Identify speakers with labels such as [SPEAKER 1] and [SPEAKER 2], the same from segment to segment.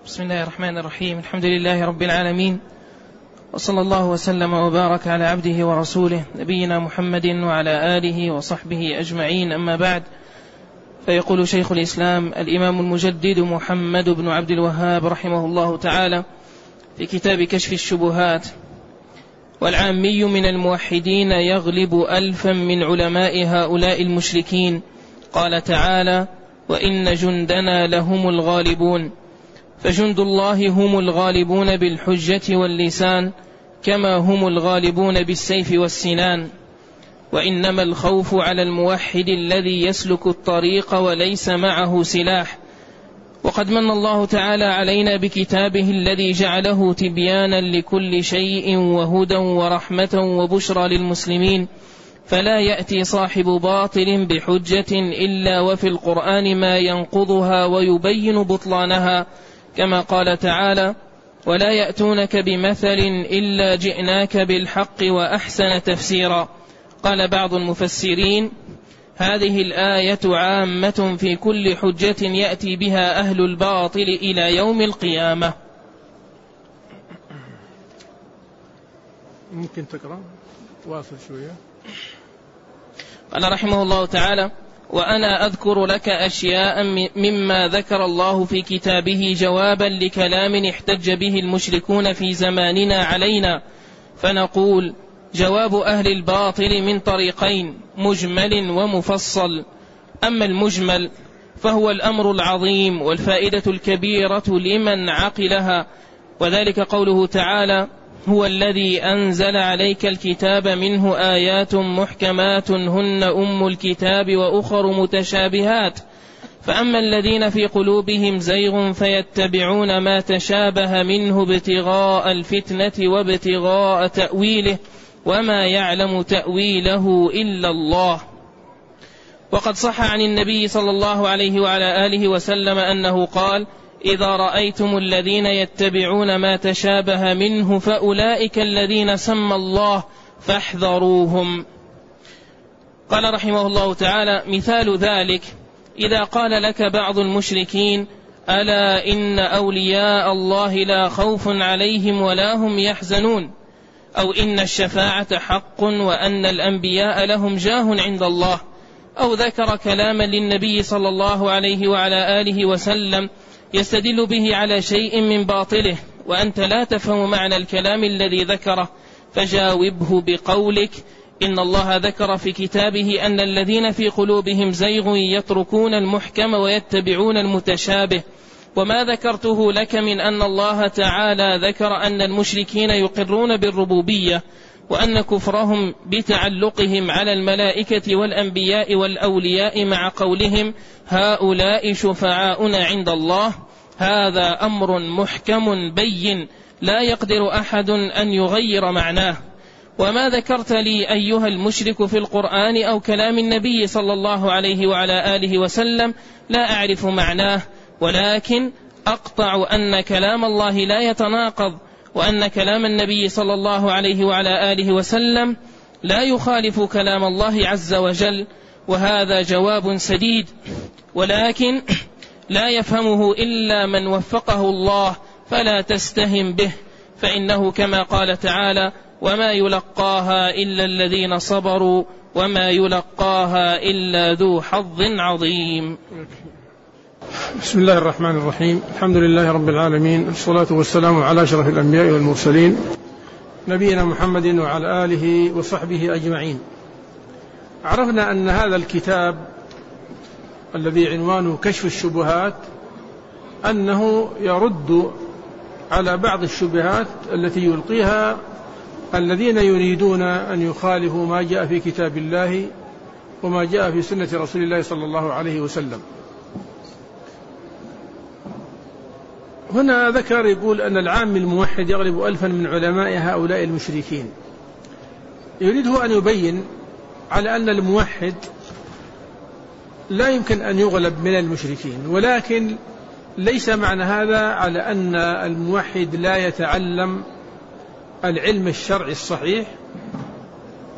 [SPEAKER 1] بسم الله الرحمن الرحيم. الحمد لله رب العالمين، وصلى الله وسلم وبارك على عبده ورسوله نبينا محمد وعلى آله وصحبه أجمعين، أما بعد. فيقول شيخ الإسلام الإمام المجدد محمد بن عبد الوهاب رحمه الله تعالى في كتاب كشف الشبهات: والعامي من الموحدين يغلب ألفا من علماء هؤلاء المشركين. قال تعالى: وإن جندنا لهم الغالبون. فجند الله هم الغالبون بالحجة واللسان، كما هم الغالبون بالسيف والسنان. وإنما الخوف على الموحد الذي يسلك الطريق وليس معه سلاح. وقد من الله تعالى علينا بكتابه الذي جعله تبيانا لكل شيء وهدى ورحمة وبشرى للمسلمين، فلا يأتي صاحب باطل بحجة إلا وفي القرآن ما ينقضها ويبين بطلانها، كما قال تعالى: ولا يأتونك بمثل إلا جئناك بالحق وأحسن تفسيرا. قال بعض المفسرين: هذه الآية عامة في كل حجة يأتي بها أهل الباطل إلى يوم القيامة.
[SPEAKER 2] ممكن تقرأ واصل شوية.
[SPEAKER 1] قال رحمه الله تعالى: وأنا أذكر لك أشياء مما ذكر الله في كتابه جوابا لكلام احتج به المشركون في زماننا علينا، فنقول: جواب أهل الباطل من طريقين: مجمل ومفصل. أما المجمل فهو الأمر العظيم والفائدة الكبيرة لمن عقلها، وذلك قوله تعالى: هو الذي أنزل عليك الكتاب منه آيات محكمات هن أم الكتاب وأخر متشابهات. فأما الذين في قلوبهم زيغ فيتبعون ما تشابه منه ابتغاء الفتنة وابتغاء تأويله وما يعلم تأويله إلا الله. وقد صح عن النبي صلى الله عليه وعلى آله وسلم أنه قال: إذا رأيتم الذين يتبعون ما تشابه منه فأولئك الذين سمى الله فاحذروهم. قال رحمه الله تعالى: مثال ذلك إذا قال لك بعض المشركين: ألا إن أولياء الله لا خوف عليهم ولا هم يحزنون، أو إن الشفاعة حق وأن الأنبياء لهم جاه عند الله، أو ذكر كلاما للنبي صلى الله عليه وعلى آله وسلم يستدل به على شيء من باطله، وأنت لا تفهم معنى الكلام الذي ذكره، فجاوبه بقولك: إن الله ذكر في كتابه أن الذين في قلوبهم زيغ يتركون المحكم ويتبعون المتشابه. وما ذكرته لك من أن الله تعالى ذكر أن المشركين يقرون بالربوبية، وأن كفرهم بتعلقهم على الملائكة والأنبياء والأولياء مع قولهم: هؤلاء شفعاؤنا عند الله، هذا أمر محكم بين لا يقدر أحد أن يغير معناه. وما ذكرت لي أيها المشرك في القرآن أو كلام النبي صلى الله عليه وعلى آله وسلم لا أعرف معناه، ولكن أقطع أن كلام الله لا يتناقض، وأن كلام النبي صلى الله عليه وعلى آله وسلم لا يخالف كلام الله عز وجل. وهذا جواب سديد، ولكن لا يفهمه إلا من وفقه الله، فلا تستهم به، فإنه كما قال تعالى: وما يلقاها إلا الذين صبروا وما يلقاها إلا ذو حظ عظيم.
[SPEAKER 2] بسم الله الرحمن الرحيم. الحمد لله رب العالمين، الصلاة والسلام على أشرف الأنبياء والمرسلين نبينا محمد وعلى آله وصحبه أجمعين. عرفنا أن هذا الكتاب الذي عنوانه كشف الشبهات أنه يرد على بعض الشبهات التي يلقيها الذين يريدون أن يخالفوا ما جاء في كتاب الله وما جاء في سنة رسول الله صلى الله عليه وسلم. هنا ذكر يقول أن العام الموحد يغلب ألفا من علماء هؤلاء المشركين. يريده أن يبين على أن الموحد لا يمكن أن يغلب من المشركين، ولكن ليس معنى هذا على أن الموحد لا يتعلم العلم الشرعي الصحيح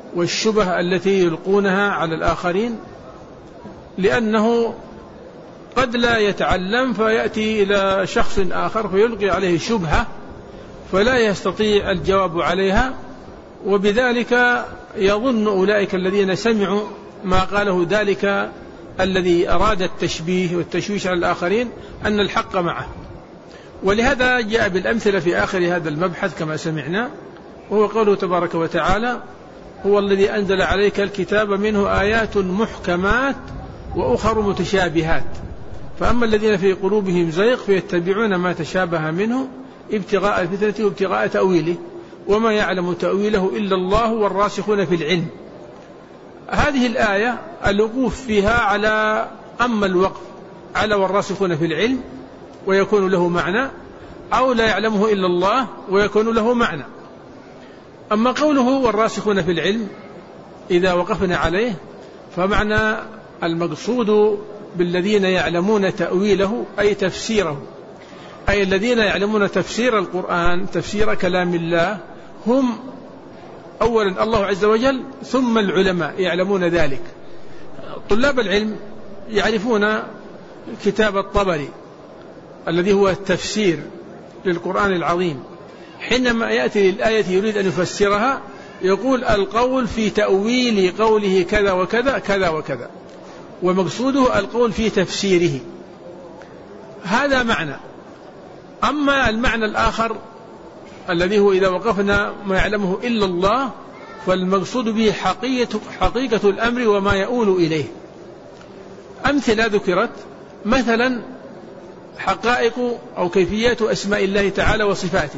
[SPEAKER 2] والشبه التي يلقونها على الآخرين، لأنه قد لا يتعلم فيأتي إلى شخص آخر فيلقي عليه شبهة فلا يستطيع الجواب عليها، وبذلك يظن أولئك الذين سمعوا ما قاله ذلك الذي أراد التشبيه والتشويش على الآخرين أن الحق معه. ولهذا جاء بالأمثلة في آخر هذا المبحث كما سمعنا، وهو قوله تبارك وتعالى: هو الذي أنزل عليك الكتاب منه آيات محكمات وأخر متشابهات، فأما الذين في قلوبهم زيغ فيتبعون ما تشابه منه ابتغاء الفتنة وابتغاء تأويله وما يعلم تأويله إلا الله والراسخون في العلم. هذه الآية الوقوف فيها على أما الوقف على والراسخون في العلم ويكون له معنى، أو لا يعلمه إلا الله ويكون له معنى. أما قوله والراسخون في العلم إذا وقفنا عليه فمعنى المقصود بالذين يعلمون تأويله أي تفسيره، أي الذين يعلمون تفسير القرآن تفسير كلام الله هم أولا الله عز وجل ثم العلماء يعلمون ذلك. طلاب العلم يعرفون كتاب الطبري الذي هو التفسير للقرآن العظيم، حينما يأتي للآية يريد أن يفسرها يقول القول في تأويل قوله كذا وكذا كذا وكذا، ومقصوده القول في تفسيره، هذا معنى. أما المعنى الآخر الذي هو إذا وقفنا ما يعلمه إلا الله فالمقصود به حقيقة الأمر وما يؤول إليه. أمثلة ذكرت مثلا حقائق أو كيفيات أسماء الله تعالى وصفاته،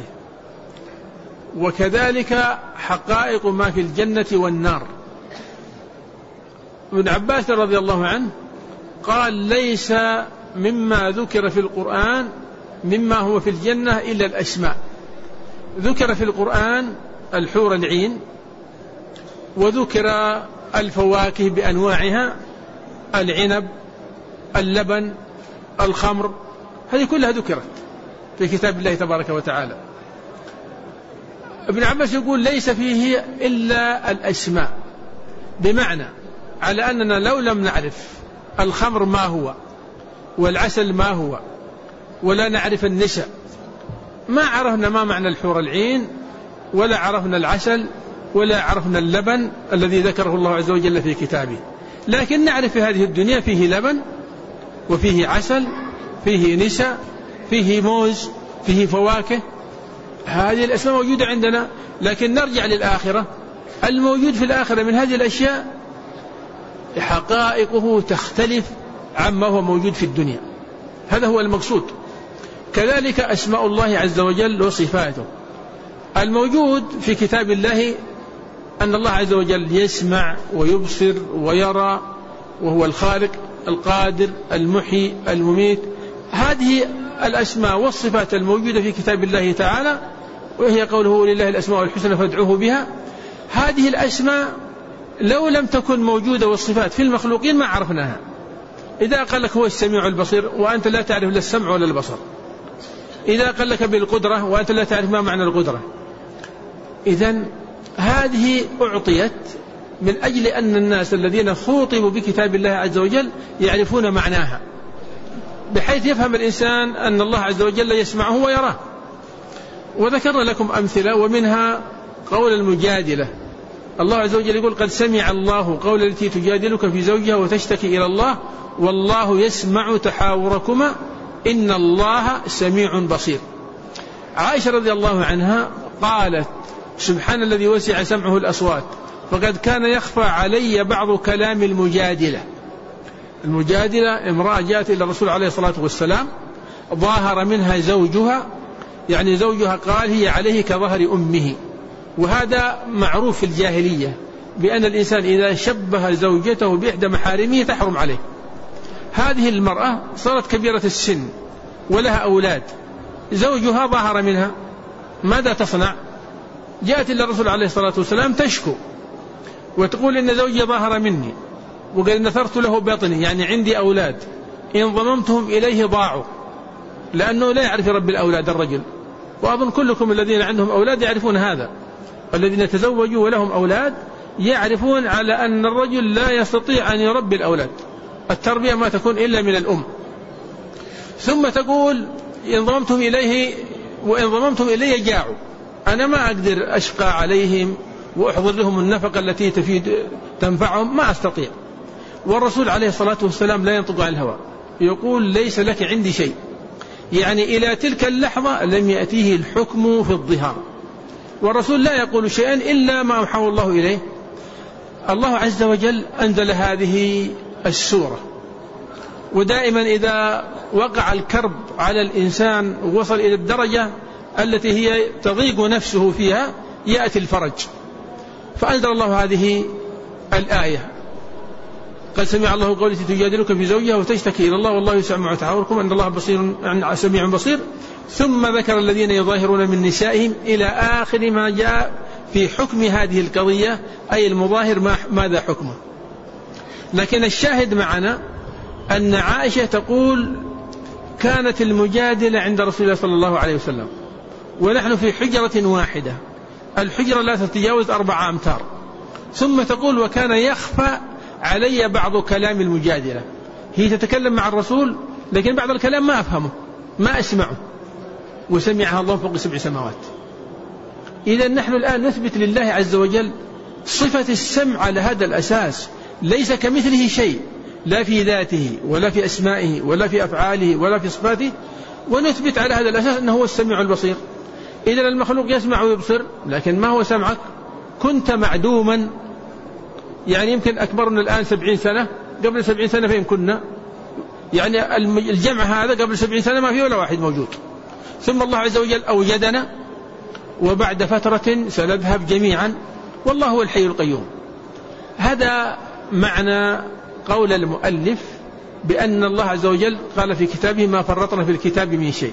[SPEAKER 2] وكذلك حقائق ما في الجنة والنار. ابن عباس رضي الله عنه قال ليس مما ذكر في القرآن مما هو في الجنة إلا الأسماء. ذكر في القرآن الحور العين، وذكر الفواكه بأنواعها، العنب، اللبن، الخمر، هذه كلها ذكرت في كتاب الله تبارك وتعالى. ابن عباس يقول ليس فيه إلا الأسماء، بمعنى على أننا لو لم نعرف الخمر ما هو والعسل ما هو ولا نعرف النساء ما عرفنا ما معنى الحور العين ولا عرفنا العسل ولا عرفنا اللبن الذي ذكره الله عز وجل في كتابه. لكن نعرف في هذه الدنيا فيه لبن وفيه عسل، فيه نساء، فيه موز، فيه فواكه، هذه الأسماء موجودة عندنا. لكن نرجع للآخرة، الموجود في الآخرة من هذه الأشياء حقائقه تختلف عما هو موجود في الدنيا، هذا هو المقصود. كذلك أسماء الله عز وجل وصفاته. الموجود في كتاب الله أن الله عز وجل يسمع ويبصر ويرى، وهو الخالق القادر المحيي المميت. هذه الأسماء والصفات الموجودة في كتاب الله تعالى، وهي قوله لله الأسماء الحسنى فادعوه بها. هذه الأسماء لو لم تكن موجودة والصفات في المخلوقين ما عرفناها. إذا قال لك هو السميع البصير وأنت لا تعرف لا السمع ولا البصر، إذا قال لك بالقدرة وأنت لا تعرف ما معنى القدرة، إذن هذه أعطيت من أجل أن الناس الذين خوطبوا بكتاب الله عز وجل يعرفون معناها، بحيث يفهم الإنسان أن الله عز وجل يسمعه ويراه. وذكرنا لكم أمثلة، ومنها قول المجادلة. الله عز وجل يقول قد سمع الله قول التي تجادلك في زوجها وتشتكي إلى الله والله يسمع تحاوركما إن الله سميع بصير. عائشة رضي الله عنها قالت سبحان الذي وسع سمعه الأصوات فقد كان يخفى علي بعض كلام المجادلة. المجادلة امرأة جاءت إلى الرسول عليه الصلاة والسلام ظاهر منها زوجها، يعني زوجها قال هي عليه كظهر أمه، وهذا معروف في الجاهلية بأن الإنسان إذا شبه زوجته بإحدى محارمه تحرم عليه. هذه المرأة صارت كبيرة السن ولها أولاد، زوجها ظهر منها، ماذا تصنع؟ جاءت إلى الرسول عليه الصلاة والسلام تشكو وتقول إن زوجي ظهر مني وقد نثرت له بطني، يعني عندي أولاد إن ضممتهم إليه ضاعوا، لأنه لا يعرف رب الأولاد الرجل. وأظن كلكم الذين عندهم أولاد يعرفون هذا، الذين تزوجوا ولهم أولاد يعرفون على أن الرجل لا يستطيع أن يربي الأولاد، التربية ما تكون إلا من الأم، ثم تقول إن ضممتم إليه وإن ضممتم إليه جاعوا، أنا ما أقدر أشقى عليهم وأحضر لهم النفقة التي تنفعهم، ما أستطيع. والرسول عليه الصلاة والسلام لا ينطق عن الهوى، يقول ليس لك عندي شيء، يعني إلى تلك اللحظة لم يأتيه الحكم في الظهار، والرسول لا يقول شيئا إلا ما أوحاه الله إليه. الله عز وجل أنزل هذه السورة، ودائما إذا وقع الكرب على الإنسان ووصل إلى الدرجة التي هي تضيق نفسه فيها يأتي الفرج، فأنزل الله هذه الآية: قد سمع الله قولي تجادلك في زوجها وتشتكي إلى الله والله يسمع تحاوركم أن الله بصير سميع بصير. ثم ذكر الذين يظاهرون من نسائهم إلى آخر ما جاء في حكم هذه القضية، أي المظاهر ماذا حكمه. لكن الشاهد معنا أن عائشة تقول كانت المجادلة عند رسول الله صلى الله عليه وسلم ونحن في حجرة واحدة، الحجرة لا تتجاوز 4 أمتار. ثم تقول وكان يخفى علي بعض كلام المجادلة، هي تتكلم مع الرسول لكن بعض الكلام ما أفهمه ما أسمعه، وسمعها الله فوق 7 سماوات. إذا نحن الآن نثبت لله عز وجل صفة السمع على هذا الأساس، ليس كمثله شيء، لا في ذاته ولا في أسمائه ولا في أفعاله ولا في صفاته، ونثبت على هذا الأساس أنه هو السميع البصير. إذا المخلوق يسمع ويبصر، لكن ما هو سمعك؟ كنت معدوما، يعني يمكن أكبرنا الآن 70 سنة، قبل 70 سنة فين كنا؟ يعني الجمع هذا قبل 70 سنة ما فيه ولا واحد موجود. ثم الله عز وجل أوجدنا، وبعد فترة سنذهب جميعا، والله هو الحي القيوم. هذا معنى قول المؤلف بأن الله عز وجل قال في كتابه ما فرطنا في الكتاب من شيء،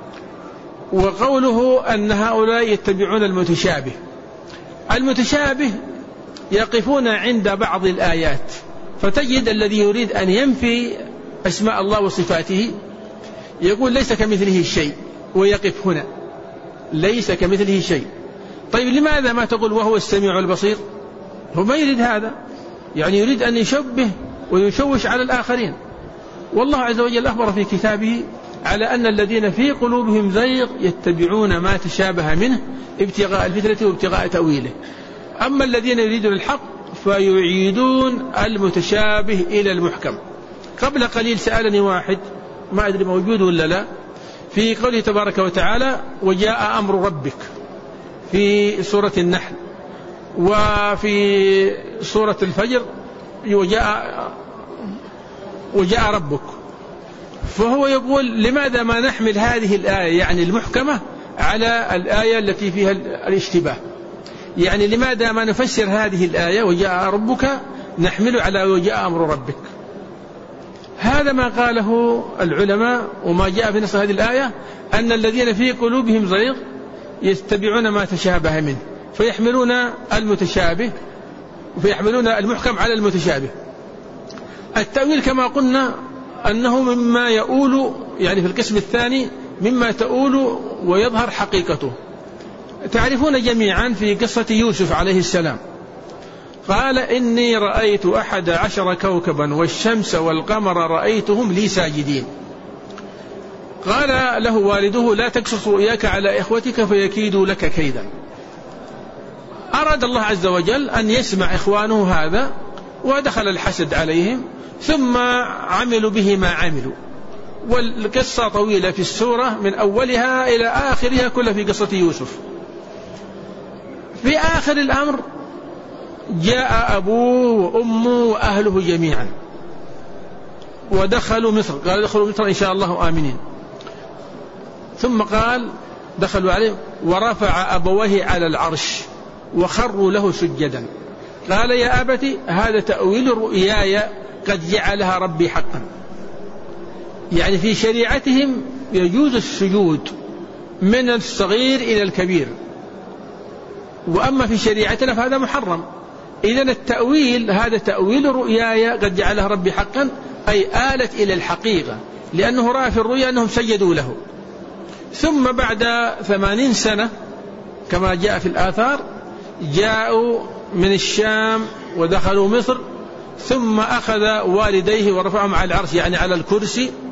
[SPEAKER 2] وقوله أن هؤلاء يتبعون المتشابه. المتشابه يقفون عند بعض الآيات، فتجد الذي يريد أن ينفي أسماء الله وصفاته يقول ليس كمثله شيء، ويقف هنا ليس كمثله شيء. طيب لماذا ما تقول وهو السميع البصير؟ هو ما يريد هذا، يعني يريد أن يشبه ويشوش على الآخرين. والله عز وجل أخبر في كتابه على أن الذين في قلوبهم زيغ يتبعون ما تشابه منه ابتغاء الفتنة وابتغاء تأويله، أما الذين يريدون الحق فيعيدون المتشابه إلى المحكم. قبل قليل سألني واحد، ما أدري موجود ولا لا، في قوله تبارك وتعالى وجاء أمر ربك في سورة النحل، وفي سورة الفجر وجاء ربك، فهو يقول لماذا ما نحمل هذه الآية يعني المحكمة على الآية التي فيها الاشتباه؟ يعني لماذا ما نفسر هذه الآية وجاء ربك نحمل على وجاء أمر ربك؟ هذا ما قاله العلماء، وما جاء في نص هذه الآية أن الذين في قلوبهم زيغ يتبعون ما تشابه منه، فيحملون المتشابه ويحملون المحكم على المتشابه. التأويل كما قلنا أنه مما يؤول، يعني في القسم الثاني مما تؤول ويظهر حقيقته. تعرفون جميعا في قصة يوسف عليه السلام قال إني رأيت 11 كوكبا والشمس والقمر رأيتهم لي ساجدين. قال له والده لا تقصص رؤياك على إخوتك فيكيدوا لك كيدا. أراد الله عز وجل أن يسمع إخوانه هذا، ودخل الحسد عليهم، ثم عملوا به ما عملوا. والقصة طويلة في السورة من أولها إلى آخرها كلها في قصة يوسف. في آخر الأمر جاء أبوه وأمه وأهله جميعا ودخلوا مصر، قال دخلوا مصر إن شاء الله آمنين. ثم قال دخلوا عليه ورفع أبويه على العرش وخروا له سجدا. قال يا أبت هذا تأويل رؤياي قد جعلها ربي حقا. يعني في شريعتهم يجوز السجود من الصغير إلى الكبير، وأما في شريعتنا فهذا محرم. إذن التأويل هذا تأويل رؤياي قد جعلها ربي حقا، أي آلت إلى الحقيقة، لأنه رأى في الرؤيا أنهم سجدوا له. ثم بعد 80 سنة كما جاء في الآثار جاءوا من الشام ودخلوا مصر، ثم أخذ والديه ورفعهم على العرش يعني على الكرسي،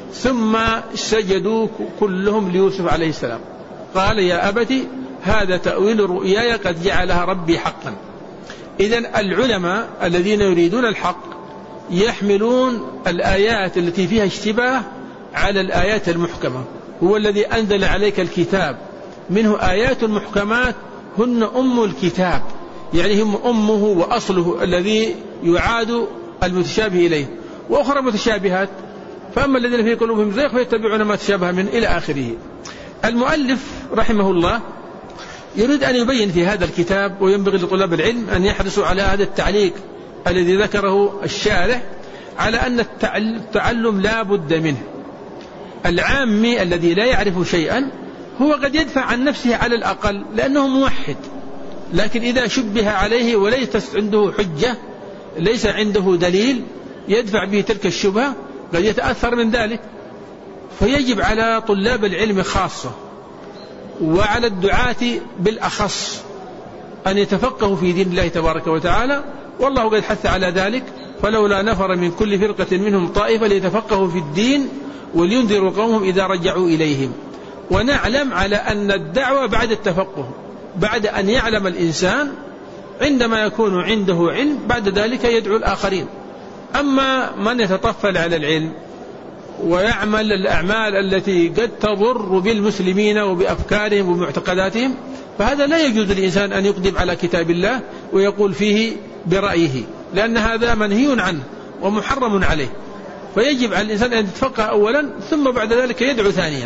[SPEAKER 2] ثم سجدوا كلهم ليوسف عليه السلام. قال يا أبت هذا تأويل رؤياي قد جعلها ربي حقا. إذن العلماء الذين يريدون الحق يحملون الآيات التي فيها اشتباه على الآيات المحكمة. هو الذي أنزل عليك الكتاب منه آيات محكمات هن أم الكتاب، يعني هم أمه وأصله الذي يعاد المتشابه إليه، وأخرى متشابهات، فأما الذين في قلوبهم زيغ فيتبعون ما تشابه منه إلى آخره. المؤلف رحمه الله يريد أن يبين في هذا الكتاب، وينبغي لطلاب العلم أن يحرصوا على هذا التعليق الذي ذكره الشارح على أن التعلم لا بد منه. العامي الذي لا يعرف شيئا هو قد يدفع عن نفسه على الأقل لأنه موحد، لكن إذا شبه عليه وليس عنده حجة، ليس عنده دليل يدفع به تلك الشبهة، قد يتأثر من ذلك. فيجب على طلاب العلم خاصة وعلى الدعاة بالأخص أن يتفقهوا في دين الله تبارك وتعالى، والله قد حث على ذلك: فلولا نفر من كل فرقة منهم طائفة ليتفقهوا في الدين ولينذروا قومهم إذا رجعوا إليهم. ونعلم على أن الدعوة بعد التفقه، بعد أن يعلم الإنسان، عندما يكون عنده علم بعد ذلك يدعو الآخرين. أما من يتطفل على العلم ويعمل الأعمال التي قد تضر بالمسلمين وبأفكارهم وبمعتقداتهم، فهذا لا يجوز للإنسان أن يقدم على كتاب الله ويقول فيه برأيه، لأن هذا منهي عنه ومحرم عليه. فيجب على الإنسان أن يتفقه أولا ثم بعد ذلك يدعو ثانيا.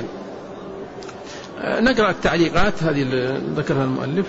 [SPEAKER 2] نقرأ التعليقات هذه اللي ذكرها المؤلف.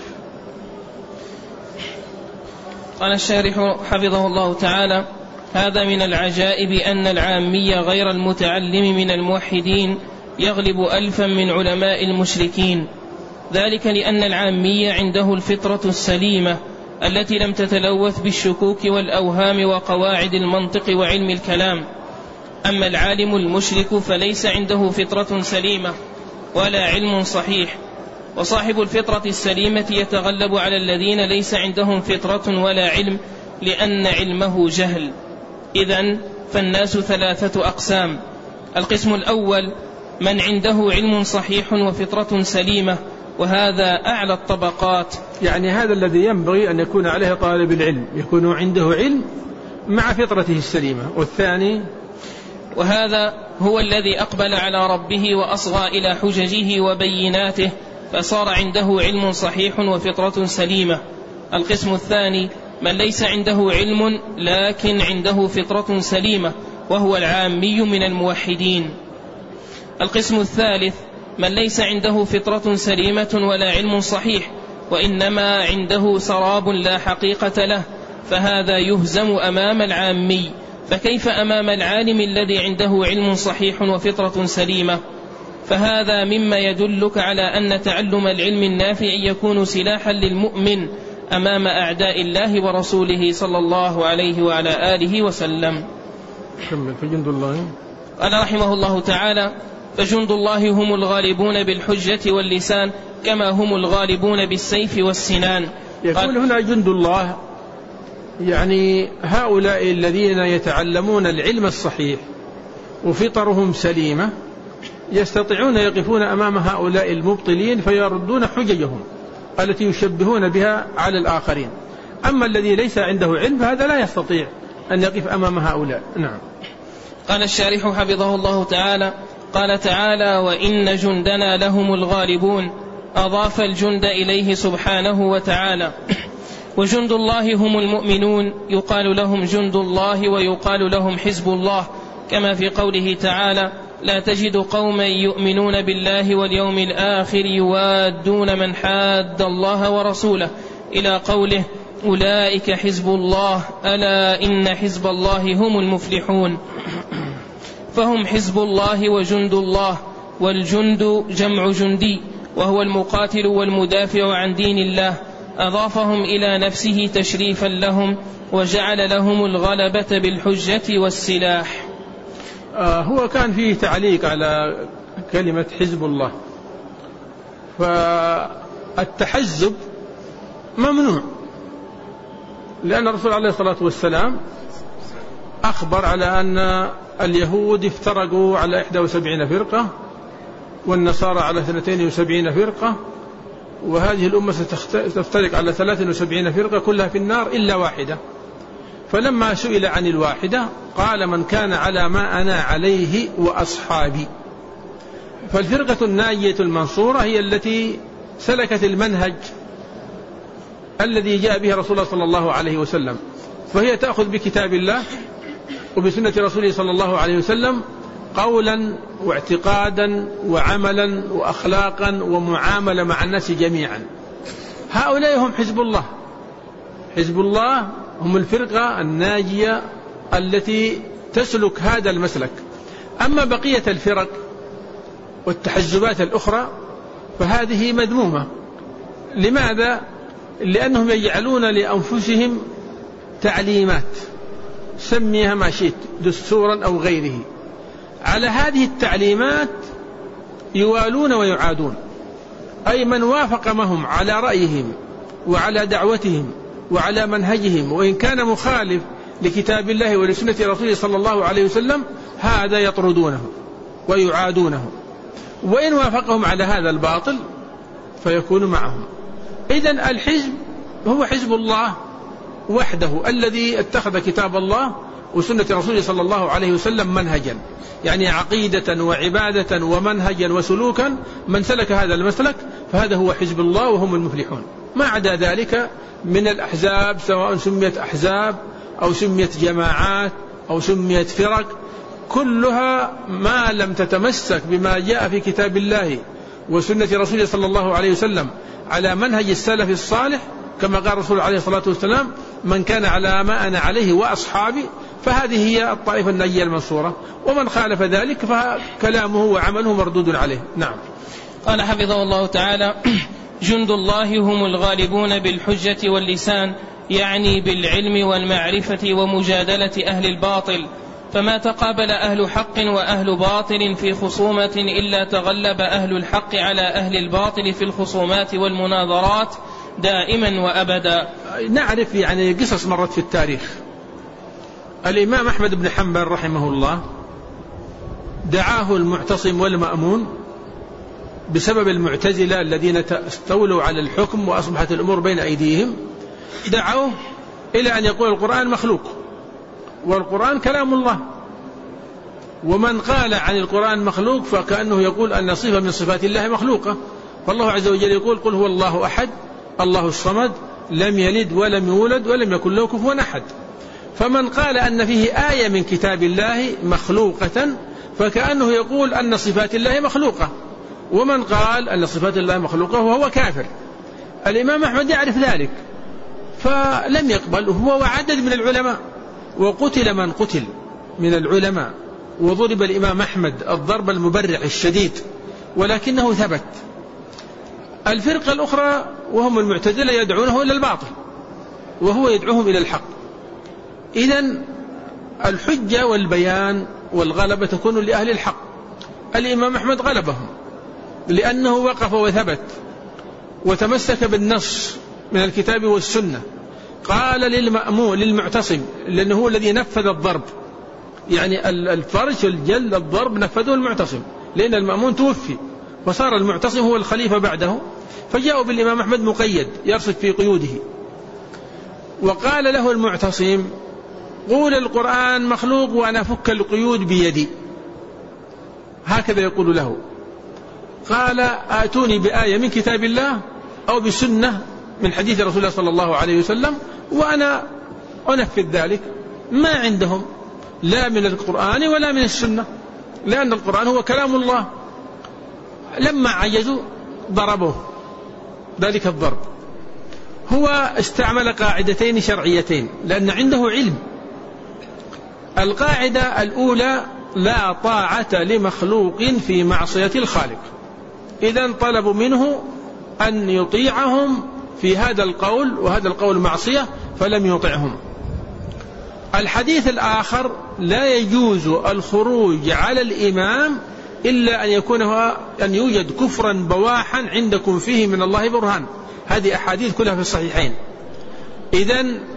[SPEAKER 1] قال الشارح حفظه الله تعالى: هذا من العجائب أن العامي غير المتعلم من الموحدين يغلب ألفا من علماء المشركين، ذلك لأن العامي عنده الفطرة السليمة التي لم تتلوث بالشكوك والأوهام وقواعد المنطق وعلم الكلام. أما العالم المشرك فليس عنده فطرة سليمة ولا علم صحيح، وصاحب الفطرة السليمة يتغلب على الذين ليس عندهم فطرة ولا علم لأن علمه جهل. إذن فالناس ثلاثة أقسام: القسم الأول من عنده علم صحيح وفطرة سليمة، وهذا أعلى الطبقات،
[SPEAKER 2] يعني هذا الذي ينبغي أن يكون عليه طالب العلم، يكون عنده علم مع فطرته السليمة. والثاني
[SPEAKER 1] وهذا هو الذي أقبل على ربه وأصغى إلى حججه وبيناته فصار عنده علم صحيح وفطرة سليمة. القسم الثاني من ليس عنده علم لكن عنده فطرة سليمة، وهو العامي من الموحدين. القسم الثالث من ليس عنده فطرة سليمة ولا علم صحيح، وإنما عنده سراب لا حقيقة له، فهذا يهزم أمام العامي. فكيف أمام العالم الذي عنده علم صحيح وفطرة سليمة؟ فهذا مما يدلك على أن تعلم العلم النافع يكون سلاحا للمؤمن أمام أعداء الله ورسوله صلى الله عليه وعلى آله وسلم.
[SPEAKER 2] فجند الله
[SPEAKER 1] قال رحمه الله تعالى: فجند الله هم الغالبون بالحجة واللسان كما هم الغالبون بالسيف والسنان.
[SPEAKER 2] يقول هنا جند الله، يعني هؤلاء الذين يتعلمون العلم الصحيح وفطرهم سليمة يستطيعون يقفون أمام هؤلاء المبطلين فيردون حججهم التي يشبهون بها على الآخرين. أما الذي ليس عنده علم فهذا لا يستطيع أن يقف أمام هؤلاء. نعم.
[SPEAKER 1] قال الشارح حفظه الله تعالى: قال تعالى: وإن جندنا لهم الغالبون، أضاف الجند إليه سبحانه وتعالى. وجند الله هم المؤمنون، يقال لهم جند الله ويقال لهم حزب الله، كما في قوله تعالى: لا تجد قوما يؤمنون بالله واليوم الآخر يوادون من حاد الله ورسوله، إلى قوله: أولئك حزب الله، ألا إن حزب الله هم المفلحون. فهم حزب الله وجند الله، والجند جمع جندي، وهو المقاتل والمدافع عن دين الله. أضافهم إلى نفسه تشريفا لهم، وجعل لهم الغلبة بالحجة والسلاح.
[SPEAKER 2] هو كان فيه تعليق على كلمة حزب الله، فالتحزب ممنوع، لأن الرسول عليه الصلاة والسلام أخبر على أن اليهود افترقوا على 71 فرقة والنصارى على 72 فرقة، وهذه الأمة ستفترق على 73 فرقة كلها في النار إلا واحدة. فلما سئل عن الواحدة قال: من كان على ما أنا عليه وأصحابي. فالفرقة الناجية المنصورة هي التي سلكت المنهج الذي جاء به رسول الله صلى الله عليه وسلم، فهي تأخذ بكتاب الله وبسنة رسوله صلى الله عليه وسلم قولا واعتقادا وعملا وأخلاقا ومعاملة مع الناس جميعا. هؤلاء هم حزب الله. حزب الله هم الفرقة الناجية التي تسلك هذا المسلك. أما بقية الفرق والتحزبات الأخرى فهذه مذمومة. لماذا؟ لأنهم يجعلون لأنفسهم تعليمات، سميها ما شئت، دستورا أو غيره. على هذه التعليمات يوالون ويعادون، أي من وافق معهم على رأيهم وعلى دعوتهم وعلى منهجهم وإن كان مخالف لكتاب الله ولسنة رسوله صلى الله عليه وسلم هذا يطردونه ويعادونه، وإن وافقهم على هذا الباطل فيكون معهم. إذن الحزب هو حزب الله وحده الذي اتخذ كتاب الله وسنة رسوله صلى الله عليه وسلم منهجا، يعني عقيدة وعبادة ومنهجا وسلوكا. من سلك هذا المسلك فهذا هو حزب الله وهم المفلحون. ما عدا ذلك من الأحزاب، سواء سميت أحزاب أو سميت جماعات أو سميت فرق، كلها ما لم تتمسك بما جاء في كتاب الله وسنة رسوله صلى الله عليه وسلم على منهج السلف الصالح، كما قال الرسول عليه الصلاة والسلام: من كان على ما أنا عليه وأصحابي، فهذه هي الطائفة الناجية المنصورة. ومن خالف ذلك فكلامه وعمله مردود عليه. نعم.
[SPEAKER 1] قال حفظه الله تعالى: جند الله هم الغالبون بالحجة واللسان، يعني بالعلم والمعرفة ومجادلة أهل الباطل. فما تقابل أهل حق وأهل باطل في خصومة إلا تغلب أهل الحق على أهل الباطل في الخصومات والمناظرات دائما وأبدا.
[SPEAKER 2] نعرف يعني قصص مرت في التاريخ. الإمام أحمد بن حنبل رحمه الله دعاه المعتصم والمأمون بسبب المعتزلة الذين استولوا على الحكم وأصبحت الأمور بين أيديهم، دعوه إلى أن يقول القرآن مخلوق والقرآن كلام الله. ومن قال عن القرآن مخلوق فكأنه يقول أن صفة من صفات الله مخلوقة. فالله عز وجل يقول: قل هو الله أحد الله الصمد لم يلد ولم يولد ولم يكن له كفوا أحد. فمن قال أن فيه آية من كتاب الله مخلوقة فكأنه يقول أن صفات الله مخلوقة، ومن قال أن صفات الله مخلوقة وهو كافر. الإمام أحمد يعرف ذلك فلم يقبل، هو وعدد من العلماء، وقتل من قتل من العلماء، وضرب الإمام أحمد الضرب المبرع الشديد، ولكنه ثبت. الفرقة الأخرى وهم المعتزلة يدعونه إلى الباطل وهو يدعوهم إلى الحق. إذن الحجة والبيان والغلبة تكون لأهل الحق. الإمام أحمد غلبهم لأنه وقف وثبت وتمسك بالنص من الكتاب والسنة. قال للمأمون للمعتصم، لأنه هو الذي نفذ الضرب، يعني الفرش الجلد الضرب نفذه المعتصم، لأن المأمون توفي وصار المعتصم هو الخليفة بعده، فجاءوا بالإمام أحمد مقيد يرصد في قيوده. وقال له المعتصم: قول القرآن مخلوق وأنا أفك القيود بيدي. هكذا يقول له. قال: آتوني بآية من كتاب الله أو بسنة من حديث رسول الله صلى الله عليه وسلم وأنا أنفذ ذلك. ما عندهم لا من القرآن ولا من السنة، لأن القرآن هو كلام الله. لما عجزوا ضربوه ذلك الضرب. هو استعمل قاعدتين شرعيتين لأن عنده علم. القاعدة الأولى: لا طاعة لمخلوق في معصية الخالق. إذن طلبوا منه أن يطيعهم في هذا القول، وهذا القول معصية، فلم يطعهم. الحديث الآخر: لا يجوز الخروج على الإمام إلا أن يوجد كفرا بواحا عندكم فيه من الله برهان. هذه أحاديث كلها في الصحيحين. إذن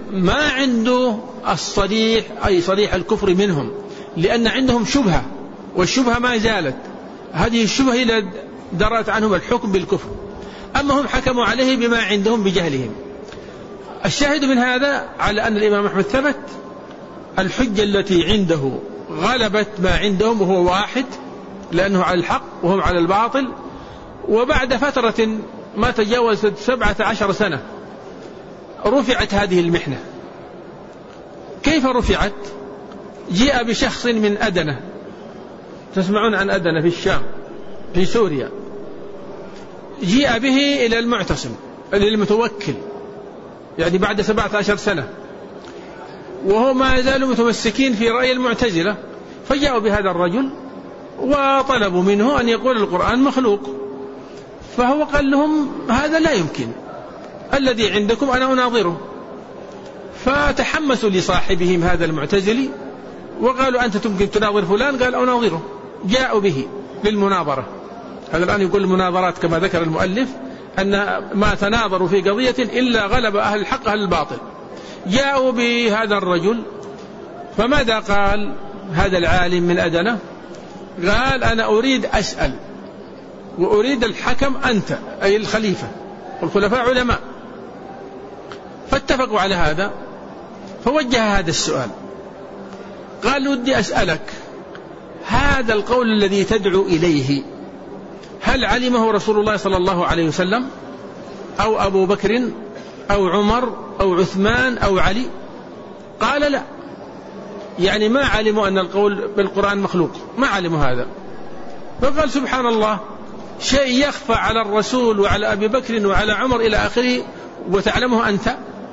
[SPEAKER 2] ما عنده الصريح أي صريح الكفر منهم، لأن عندهم شبهة، والشبهة ما زالت، هذه الشبهة إلى درت عنهم الحكم بالكفر، أما هم حكموا عليه بما عندهم بجهلهم. الشاهد من هذا على أن الإمام أحمد ثبت الحجة التي عنده غلبت ما عندهم، وهو واحد لأنه على الحق وهم على الباطل. وبعد فترة ما تجاوزت 17 سنة رفعت هذه المحنة. كيف رفعت؟ جاء بشخص من أدنة، تسمعون عن أدنة في الشام في سوريا، جاء به إلى المعتصم للمتوكل، يعني بعد 17 سنة، وهو ما زالوا متمسكين في رأي المعتزلة، فجاءوا بهذا الرجل وطلبوا منه أن يقول القرآن مخلوق، فهو قال لهم هذا لا يمكن، الذي عندكم أنا أناظره. فتحمسوا لصاحبهم هذا المعتزلي وقالوا أنت تمكن تناظر فلان؟ قال أناظره. جاءوا به للمناظرة. هذا الآن يقول المناظرات كما ذكر المؤلف أن ما تناظروا في قضية إلا غلب أهل الحق أهل الباطل. جاءوا بهذا الرجل، فماذا قال هذا العالم من أدنة؟ قال أنا أريد أسأل وأريد الحكم أنت أي الخليفة، والخلفاء علماء. فاتفقوا على هذا، فوجه هذا السؤال، قال ودي أسألك هذا القول الذي تدعو إليه هل علمه رسول الله صلى الله عليه وسلم أو أبو بكر أو عمر أو عثمان أو علي؟ قال لا، يعني ما علموا أن القول بالقرآن مخلوق، ما علموا هذا. فقال سبحان الله، شيء يخفى على الرسول وعلى أبي بكر وعلى عمر إلى آخره وتعلمه أنت؟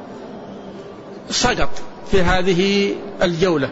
[SPEAKER 2] سقط في هذه الجولة.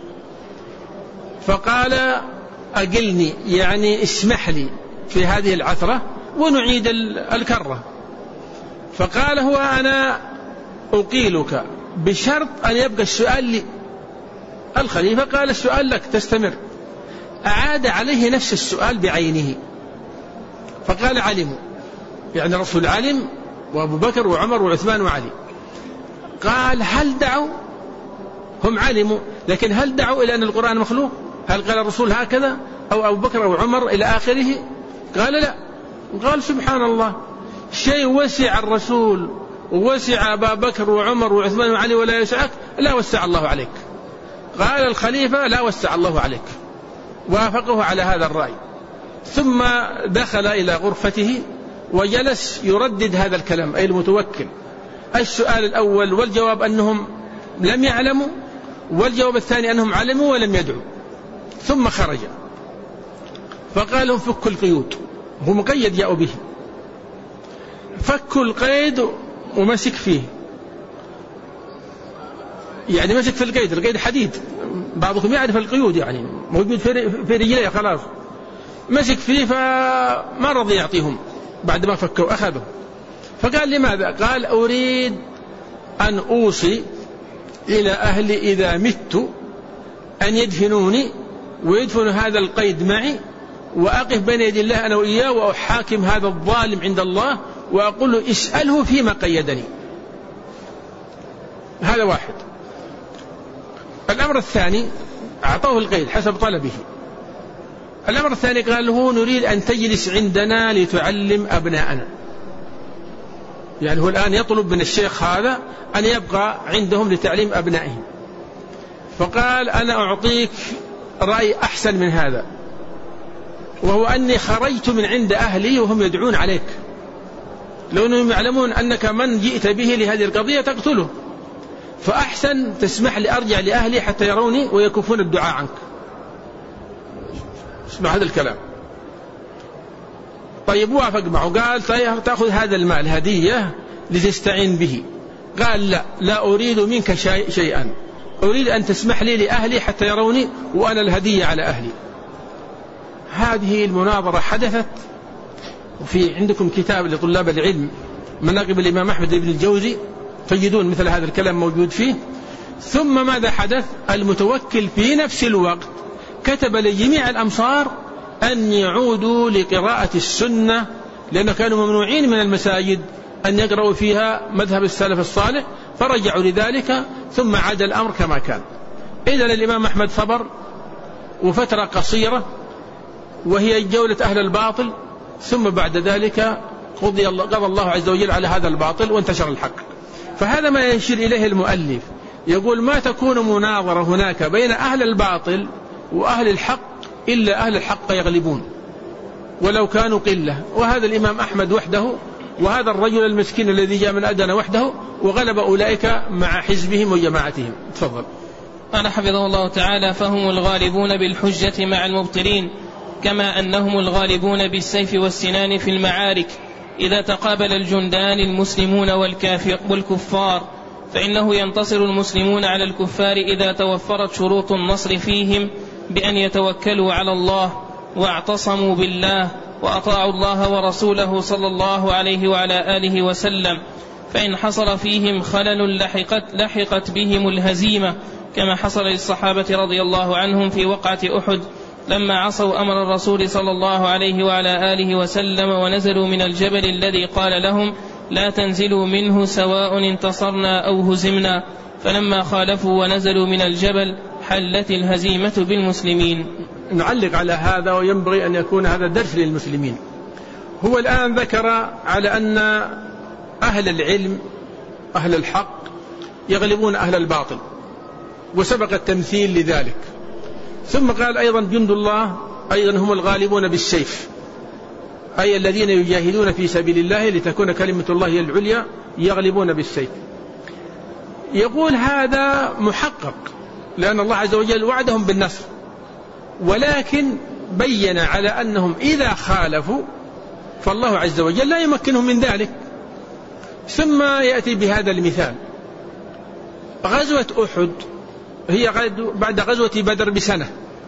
[SPEAKER 2] فقال أقلني، يعني اسمح لي في هذه العثرة ونعيد الكرة. فقال هو أنا أقيلك بشرط أن يبقى السؤال لي. الخليفة قال السؤال لك تستمر. أعاد عليه نفس السؤال بعينه، فقال علموا، يعني الرسول علم وأبو بكر وعمر وعثمان وعلي. قال هل دعوا؟ هم علموا، لكن هل دعوا إلى أن القرآن مخلوق؟ هل قال الرسول هكذا أو أبو بكر أو عمر إلى آخره؟ قال لا. قال سبحان الله، شيء وسع الرسول ووسع أبا بكر وعمر وعثمان وعلي ولا يسعك؟ لا وسع الله عليك. قال الخليفة لا وسع الله عليك، وافقه على هذا الرأي. ثم دخل إلى غرفته وجلس يردد هذا الكلام أي المتوكل، السؤال الأول والجواب أنهم لم يعلموا، والجواب الثاني أنهم علموا ولم يدعوا. ثم خرج فقال لهم فكوا القيود، هو مقيد جاءوا به، فكوا القيد ومسك فيه، يعني مسك في القيد، القيد حديد، بعضكم يعرف القيود يعني موجود في رجليه، خلاص مسك فيه فما رضي يعطيهم بعد ما فكوا أخذوا. فقال لماذا؟ قال أريد أن أوصي إلى أهلي إذا مت أن يدفنوني ويدفنوا هذا القيد معي، وأقف بين يدي الله أنا وإياه وأحاكم هذا الظالم عند الله وأقول له اسأله فيما قيدني. هذا واحد. الأمر الثاني أعطوه القيد حسب طلبه. الأمر الثاني قال له نريد أن تجلس عندنا لتعلم أبناءنا، يعني هو الآن يطلب من الشيخ هذا أن يبقى عندهم لتعليم أبنائهم. فقال أنا أعطيك رأي أحسن من هذا، وهو أني خرجت من عند أهلي وهم يدعون عليك، لو أنهم يعلمون أنك من جئت به لهذه القضية تقتله، فأحسن تسمح لي أرجع لأهلي حتى يروني ويكفون الدعاء عنك. اسمع هذا الكلام. طيب وافق معه، قال طيب تأخذ هذا المال هدية لتستعين به. قال لا أريد منك شيئا، أريد أن تسمح لي لأهلي حتى يروني وأنا الهدية على أهلي. هذه المناظرة حدثت، وفي عندكم كتاب لطلاب العلم مناقب الإمام أحمد بن الجوزي تجدون مثل هذا الكلام موجود فيه. ثم ماذا حدث؟ المتوكل في نفس الوقت كتب لجميع الأمصار أن يعودوا لقراءة السنة، لأنه كانوا ممنوعين من المساجد أن يقرأوا فيها مذهب السلف الصالح، فرجعوا لذلك ثم عاد الأمر كما كان. إذن الإمام أحمد صبر وفترة قصيرة وهي جولة أهل الباطل، ثم بعد ذلك قضى الله عز وجل على هذا الباطل وانتشر الحق. فهذا ما يشير إليه المؤلف، يقول ما تكون مناظرة هناك بين أهل الباطل وأهل الحق إلا أهل الحق يغلبون ولو كانوا قلة، وهذا الإمام أحمد وحده وهذا الرجل المسكين الذي جاء من أدنى وحده، وغلب أولئك مع حزبهم وجماعتهم. تفضل.
[SPEAKER 1] قال حفظه الله تعالى: فهم الغالبون بالحجة مع المبطلين، كما أنهم الغالبون بالسيف والسنان في المعارك إذا تقابل الجندان المسلمون والكفار، فإنه ينتصر المسلمون على الكفار إذا توفرت شروط النصر فيهم بأن يتوكلوا على الله واعتصموا بالله وأطاعوا الله ورسوله صلى الله عليه وعلى آله وسلم. فإن حصل فيهم خلل لحقت بهم الهزيمة، كما حصل للصحابة رضي الله عنهم في وقعة أحد لما عصوا أمر الرسول صلى الله عليه وعلى آله وسلم ونزلوا من الجبل الذي قال لهم لا تنزلوا منه سواء انتصرنا أو هزمنا، فلما خالفوا ونزلوا من الجبل حلت الهزيمة بالمسلمين.
[SPEAKER 2] نعلق على هذا، وينبغي أن يكون هذا درس للمسلمين. هو الآن ذكر على أن أهل العلم أهل الحق يغلبون أهل الباطل، وسبق التمثيل لذلك. ثم قال أيضا جند الله أيضا هم الغالبون بالسيف، أي الذين يجاهدون في سبيل الله لتكون كلمة الله هي العليا، يغلبون بالسيف. يقول هذا محقق لأن الله عز وجل وعدهم بالنصر، ولكن بين على أنهم إذا خالفوا فالله عز وجل لا يمكنهم من ذلك. ثم يأتي بهذا المثال: غزوة أحد هي بعد غزوة بدر بسنة.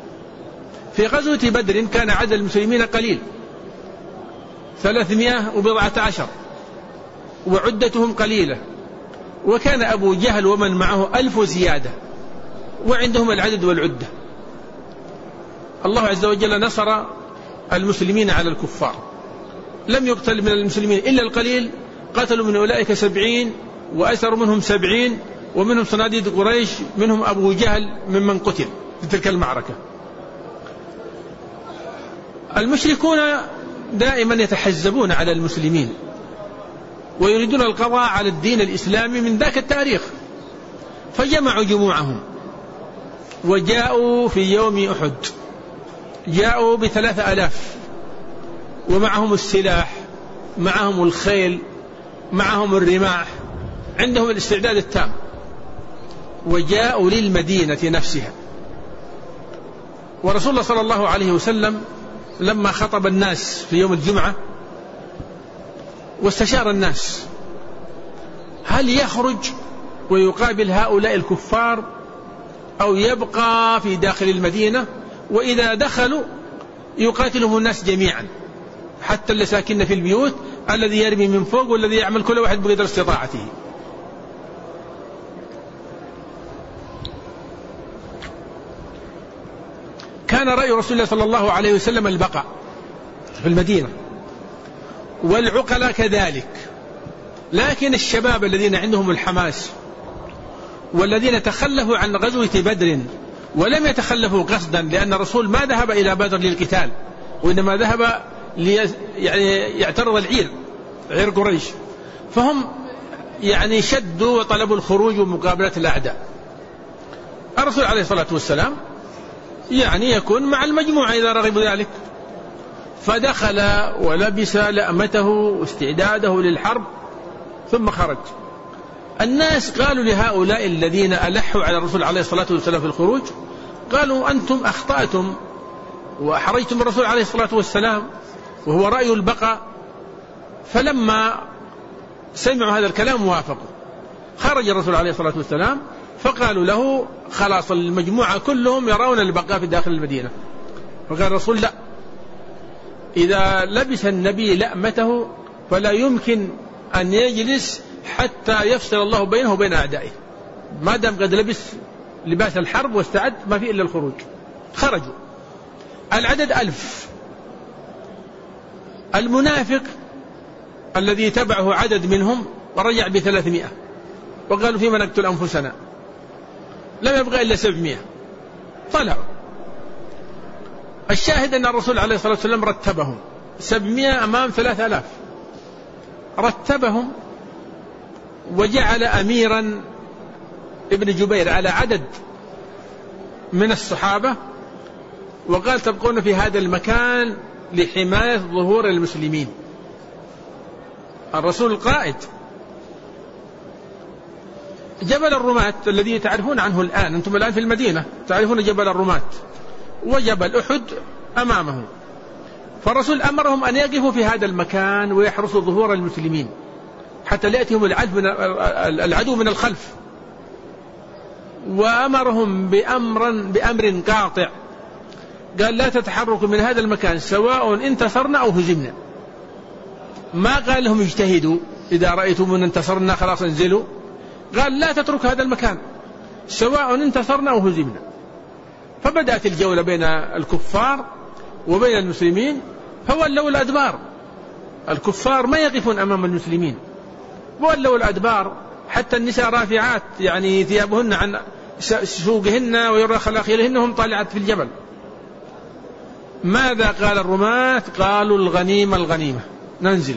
[SPEAKER 2] في غزوة بدر كان عدد المسلمين قليل 319 وعدتهم قليلة، وكان أبو جهل ومن معه 1000 زيادة وعندهم العدد والعدة. الله عز وجل نصر المسلمين على الكفار، لم يقتل من المسلمين إلا القليل، قتلوا من أولئك 70 وأسروا منهم 70، ومنهم صناديد قريش، منهم أبو جهل ممن قتل في تلك المعركة. المشركون دائما يتحزبون على المسلمين ويريدون القضاء على الدين الإسلامي من ذاك التاريخ، فجمعوا جموعهم وجاءوا في يوم أحد، جاءوا ب3000 ومعهم السلاح، معهم الخيل، معهم الرماح، عندهم الاستعداد التام، وجاءوا للمدينة نفسها. ورسول الله صلى الله عليه وسلم لما خطب الناس في يوم الجمعة واستشار الناس هل يخرج ويقابل هؤلاء الكفار أو يبقى في داخل المدينة، وإذا دخلوا يقاتلهم الناس جميعا حتى اللي ساكن في البيوت، الذي يرمي من فوق والذي يعمل كل واحد بقدر استطاعته. كان رأي رسول الله صلى الله عليه وسلم البقاء في المدينة، والعقلاء كذلك، لكن الشباب الذين عندهم الحماس والذين تخلفوا عن غزوة بدر ولم يتخلفوا قصدا، لأن الرسول ما ذهب إلى بدر للقتال، وإنما ذهب يعترض عير قريش، فهم شدوا وطلبوا الخروج ومقابلة الأعداء. الرسول عليه الصلاة والسلام يكون مع المجموعة إذا رغبوا ذلك، فدخل ولبس لأمته واستعداده للحرب ثم خرج. الناس قالوا لهؤلاء الذين ألحوا على الرسول عليه الصلاة والسلام في الخروج، قالوا أنتم أخطأتم وأحرجتم الرسول عليه الصلاة والسلام وهو رأي البقاء. فلما سمعوا هذا الكلام وافقوا. خرج الرسول عليه الصلاة والسلام فقالوا له خلاص المجموعة كلهم يرون البقاء في داخل المدينة. فقال الرسول لا، إذا لبس النبي لأمته فلا يمكن أن يجلس حتى يفصل الله بينه وبين أعدائه، ما دام قد لبس لباس الحرب واستعد ما في إلا الخروج. خرجوا، العدد 1000. المنافق الذي تبعه عدد منهم ورجع ب300، وقالوا فيما نقتل أنفسنا، لم يبقى إلا 700 طلعوا. الشاهد أن الرسول عليه الصلاة والسلام رتبهم 700 أمام 3000، رتبهم وجعل أميرا ابن جبير على عدد من الصحابة، وقال تبقون في هذا المكان لحماية ظهور المسلمين. الرسول القائد. جبل الرماة الذي تعرفون عنه الآن، أنتم الآن في المدينة تعرفون جبل الرماة، وجبل أحد أمامه، فالرسول أمرهم أن يقفوا في هذا المكان ويحرسوا ظهور المسلمين حتى لا يأتيهم العدو من الخلف. وأمرهم بأمر قاطع، قال لا تتحركوا من هذا المكان سواء انتصرنا أو هزمنا. ما قال لهم اجتهدوا إذا رأيتم أن انتصرنا خلاص انزلوا، قال لا تترك هذا المكان سواء انتصرنا أو هزمنا. فبدأت الجولة بين الكفار وبين المسلمين، فولوا الأدبار. الكفار ما يقفون أمام المسلمين، ولوا الأدبار، حتى النساء رافعات يعني ثيابهن عن سوقهن ويرى خلاخيلهن هم طالعات في الجبل. ماذا قال الرماة؟ قالوا الغنيمة الغنيمة ننزل.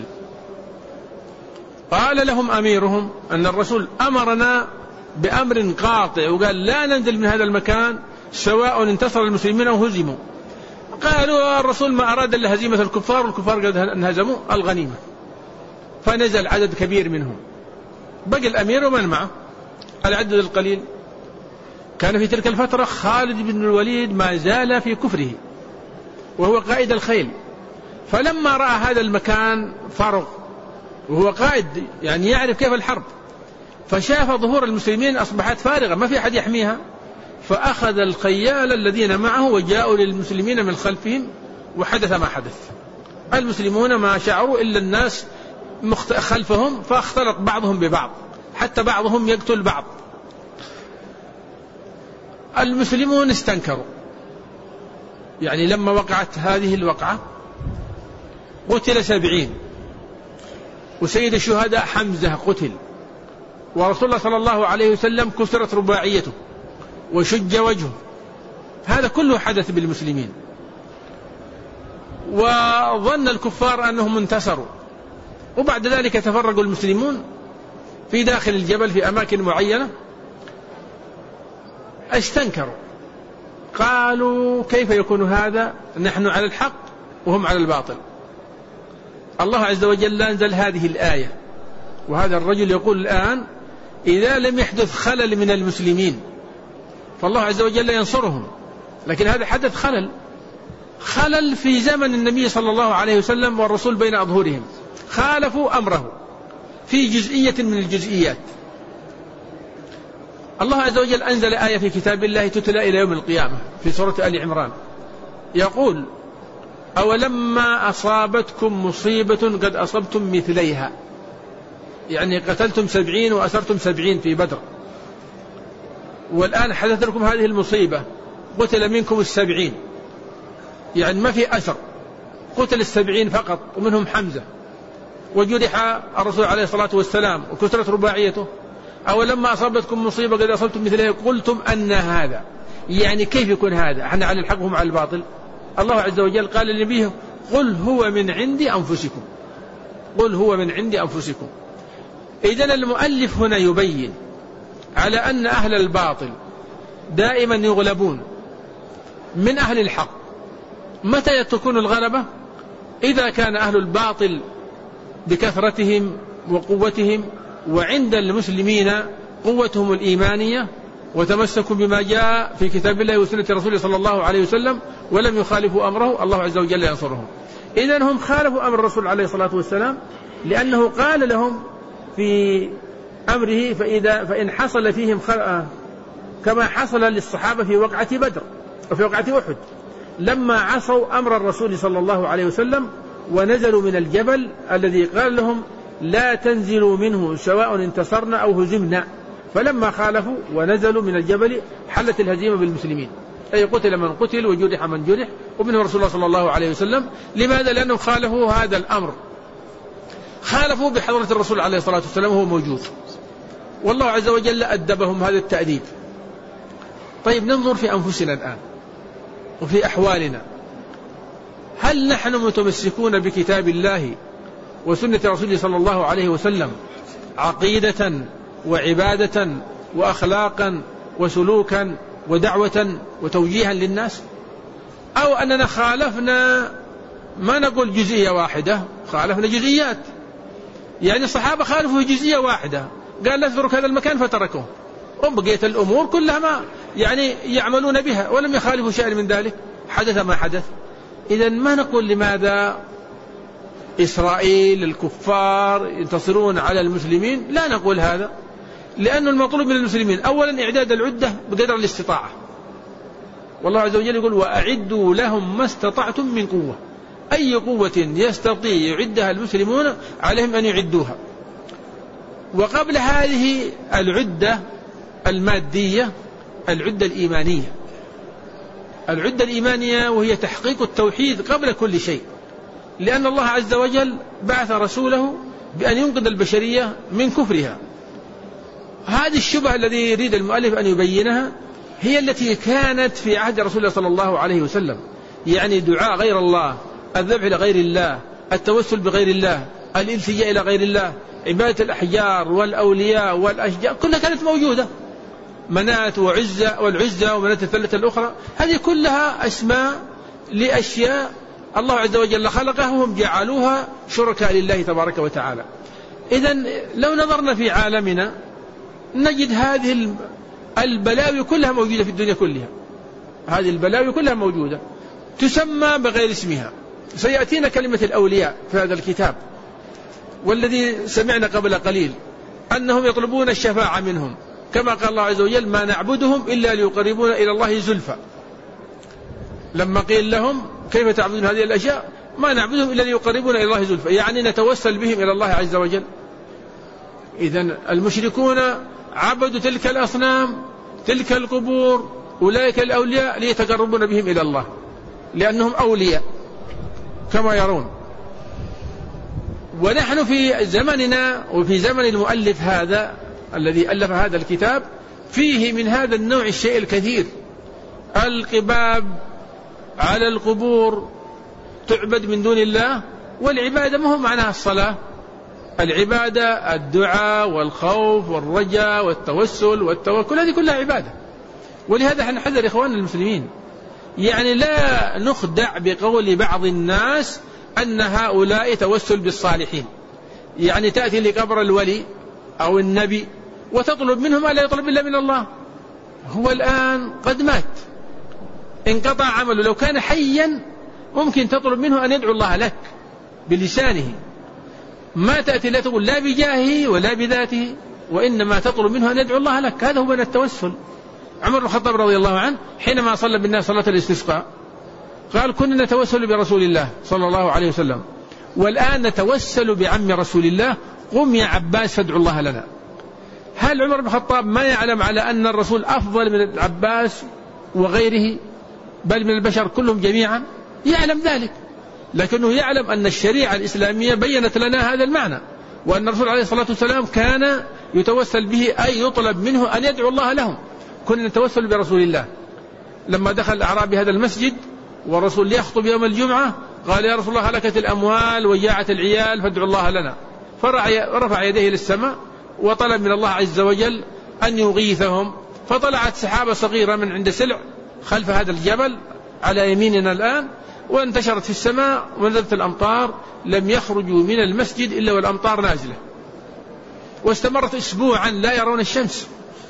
[SPEAKER 2] قال لهم أميرهم أن الرسول أمرنا بأمر قاطع وقال لا ننزل من هذا المكان سواء انتصر المسلمين أو هزموا. قالوا الرسول ما أراد إلا هزيمة الكفار، والكفار قد انهزموا الغنيمة. فنزل عدد كبير منهم، بقي الأمير ومن معه العدد القليل. كان في تلك الفترة خالد بن الوليد ما زال في كفره وهو قائد الخيل، فلما رأى هذا المكان فارغ وهو قائد يعني يعرف كيف الحرب، فشاف ظهور المسلمين أصبحت فارغة ما في أحد يحميها، فأخذ الخيال الذين معه وجاءوا للمسلمين من خلفهم، وحدث ما حدث. المسلمون ما شعروا إلا الناس خلفهم، فاختلط بعضهم ببعض حتى بعضهم يقتل بعض. المسلمون استنكروا، يعني لما وقعت هذه الوقعة قتل 70، وسيد الشهداء حمزة قتل، ورسول الله صلى الله عليه وسلم كسرت رباعيته وشج وجهه. هذا كله حدث بالمسلمين، وظن الكفار أنهم انتصروا. وبعد ذلك تفرقوا المسلمون في داخل الجبل في أماكن معينة، استنكروا، قالوا كيف يكون هذا؟ نحن على الحق وهم على الباطل. الله عز وجل أنزل هذه الآية، وهذا الرجل يقول الآن إذا لم يحدث خلل من المسلمين فالله عز وجل ينصرهم، لكن هذا حدث خلل في زمن النبي صلى الله عليه وسلم والرسول بين أظهرهم، خالفوا أمره في جزئية من الجزئيات. الله عز وجل أنزل آية في كتاب الله تتلى إلى يوم القيامة في سورة آل عمران، يقول أولما أصابتكم مصيبة قد أصبتم مثليها، يعني قتلتم 70 وأسرتم 70 في بدر، والآن حدث لكم هذه المصيبة، قتل منكم 70، يعني ما في أسر، قتل 70 فقط ومنهم حمزة، وجرح الرسول عليه الصلاة والسلام وكسرت رباعيته. أولما أصابتكم مصيبة قد أصبتم مثلها قلتم أن هذا، يعني كيف يكون هذا؟ احنا على الحق وهم على الباطل. الله عز وجل قال لنبيه قل هو من عند أنفسكم، قل هو من عند أنفسكم. إذن المؤلف هنا يبين على أن أهل الباطل دائما يغلبون من أهل الحق. متى تكون الغلبة؟ إذا كان أهل الباطل بكثرتهم وقوتهم، وعند المسلمين قوتهم الإيمانية وتمسكوا بما جاء في كتاب الله وسنة رسوله صلى الله عليه وسلم ولم يخالفوا أمره، الله عز وجل ينصرهم. إذن هم خالفوا أمر الرسول عليه الصلاة والسلام، لأنه قال لهم في أمره فإن حصل فيهم كما حصل للصحابة في وقعة بدر وفي وقعة أحد، لما عصوا أمر الرسول صلى الله عليه وسلم ونزلوا من الجبل الذي قال لهم لا تنزلوا منه سواء انتصرنا أو هزمنا، فلما خالفوا ونزلوا من الجبل حلت الهزيمة بالمسلمين، أي قتل من قتل وجرح من جرح، ومنه رسول الله صلى الله عليه وسلم. لماذا؟ لأنهم خالفوا هذا الأمر، خالفوا بحضرة الرسول عليه الصلاة والسلام وهو موجود، والله عز وجل أدبهم هذا التأديب. طيب ننظر في أنفسنا الآن وفي أحوالنا، هل نحن متمسكون بكتاب الله وسنة رسوله صلى الله عليه وسلم عقيدة وعبادة وأخلاقا وسلوكا ودعوة وتوجيها للناس، أو أننا خالفنا، ما نقول جزئية واحدة، خالفنا جزئيات؟ يعني الصحابة خالفوا جزئية واحدة، قال لا تترك هذا المكان فتركوه، وبقية الأمور كلها ما يعني يعملون بها ولم يخالفوا شيئا من ذلك، حدث ما حدث. إذن ما نقول لماذا إسرائيل الكفار ينتصرون على المسلمين، لا نقول هذا، لأن المطلوب من المسلمين أولا إعداد العدة بقدر الاستطاعة، والله عز وجل يقول وأعدوا لهم ما استطعتم من قوة، أي قوة يستطيع يعدها المسلمون عليهم أن يعدوها. وقبل هذه العدة المادية العدة الإيمانية، العدة الإيمانية وهي تحقيق التوحيد قبل كل شيء، لأن الله عز وجل بعث رسوله بأن ينقذ البشرية من كفرها. هذه الشبهة الذي يريد المؤلف أن يبينها هي التي كانت في عهد رسول الله صلى الله عليه وسلم، يعني دعاء غير الله، الذبح لغير الله، التوسل بغير الله، الالتجاء إلى غير الله، عبادة الأحجار والأولياء والأشجار، كلها كانت موجودة، منات وعزة والعزة ومنات الثلاثة الأخرى، هذه كلها أسماء لأشياء الله عز وجل خلقها وهم جعلوها شركاء لله تبارك وتعالى. إذن لو نظرنا في عالمنا نجد هذه البلاوي كلها موجودة في الدنيا كلها، هذه البلاوي كلها موجودة تسمى بغير اسمها. سيأتينا كلمة الأولياء في هذا الكتاب، والذي سمعنا قبل قليل أنهم يطلبون الشفاعة منهم، كما قال الله عز وجل ما نعبدهم إلا ليقربونا إلى الله زلفى. لما قيل لهم كيف تعبدون هذه الأشياء، ما نعبدهم إلا ليقربونا إلى الله زلفى، يعني نتوسل بهم إلى الله عز وجل. إذن المشركون عبدوا تلك الأصنام، تلك القبور، أولئك الأولياء ليتقربون بهم إلى الله، لأنهم أولياء كما يرون. ونحن في زمننا وفي زمن المؤلف هذا الذي ألف هذا الكتاب فيه من هذا النوع الشيء الكثير، القباب على القبور تعبد من دون الله، والعبادة ما هو معناها الصلاة، العبادة الدعاء والخوف والرجاء والتوسل والتوكل، هذه كلها عبادة. ولهذا احنا نحذر إخواننا المسلمين، يعني لا نخدع بقول بعض الناس أن هؤلاء توسل بالصالحين، يعني تأتي لقبر الولي أو النبي وتطلب منهم ما لا يطلب إلا من الله، هو الآن قد مات انقطع عمله، لو كان حيا ممكن تطلب منه أن يدعو الله لك بلسانه، ما تأتي لا تقول لا بجاهه ولا بذاته، وإنما تطلب منه أن يدعو الله لك، هذا هو من التوسل. عمر بن الخطاب رضي الله عنه حينما صلى بالناس صلاة الاستسقاء قال كنا نتوسل برسول الله صلى الله عليه وسلم، والآن نتوسل بعم رسول الله، قم يا عباس فادعو الله لنا. هل عمر بن الخطاب ما يعلم على أن الرسول أفضل من العباس وغيره، بل من البشر كلهم جميعا؟ يعلم ذلك، لكنه يعلم أن الشريعة الإسلامية بيّنت لنا هذا المعنى، وأن الرسول عليه الصلاة والسلام كان يتوسل به، أي يطلب منه أن يدعو الله لهم. كنا نتوسل برسول الله. لما دخل الأعرابي هذا المسجد والرسول يخطب يوم الجمعة قال يا رسول الله هلكت الأموال وجاعت العيال فادعو الله لنا، فرفع يديه للسماء وطلب من الله عز وجل أن يغيثهم، فطلعت سحابة صغيرة من عند سلع خلف هذا الجبل على يميننا الآن، وانتشرت في السماء ونزلت الأمطار، لم يخرجوا من المسجد إلا والأمطار نازلة، واستمرت أسبوعا لا يرون الشمس.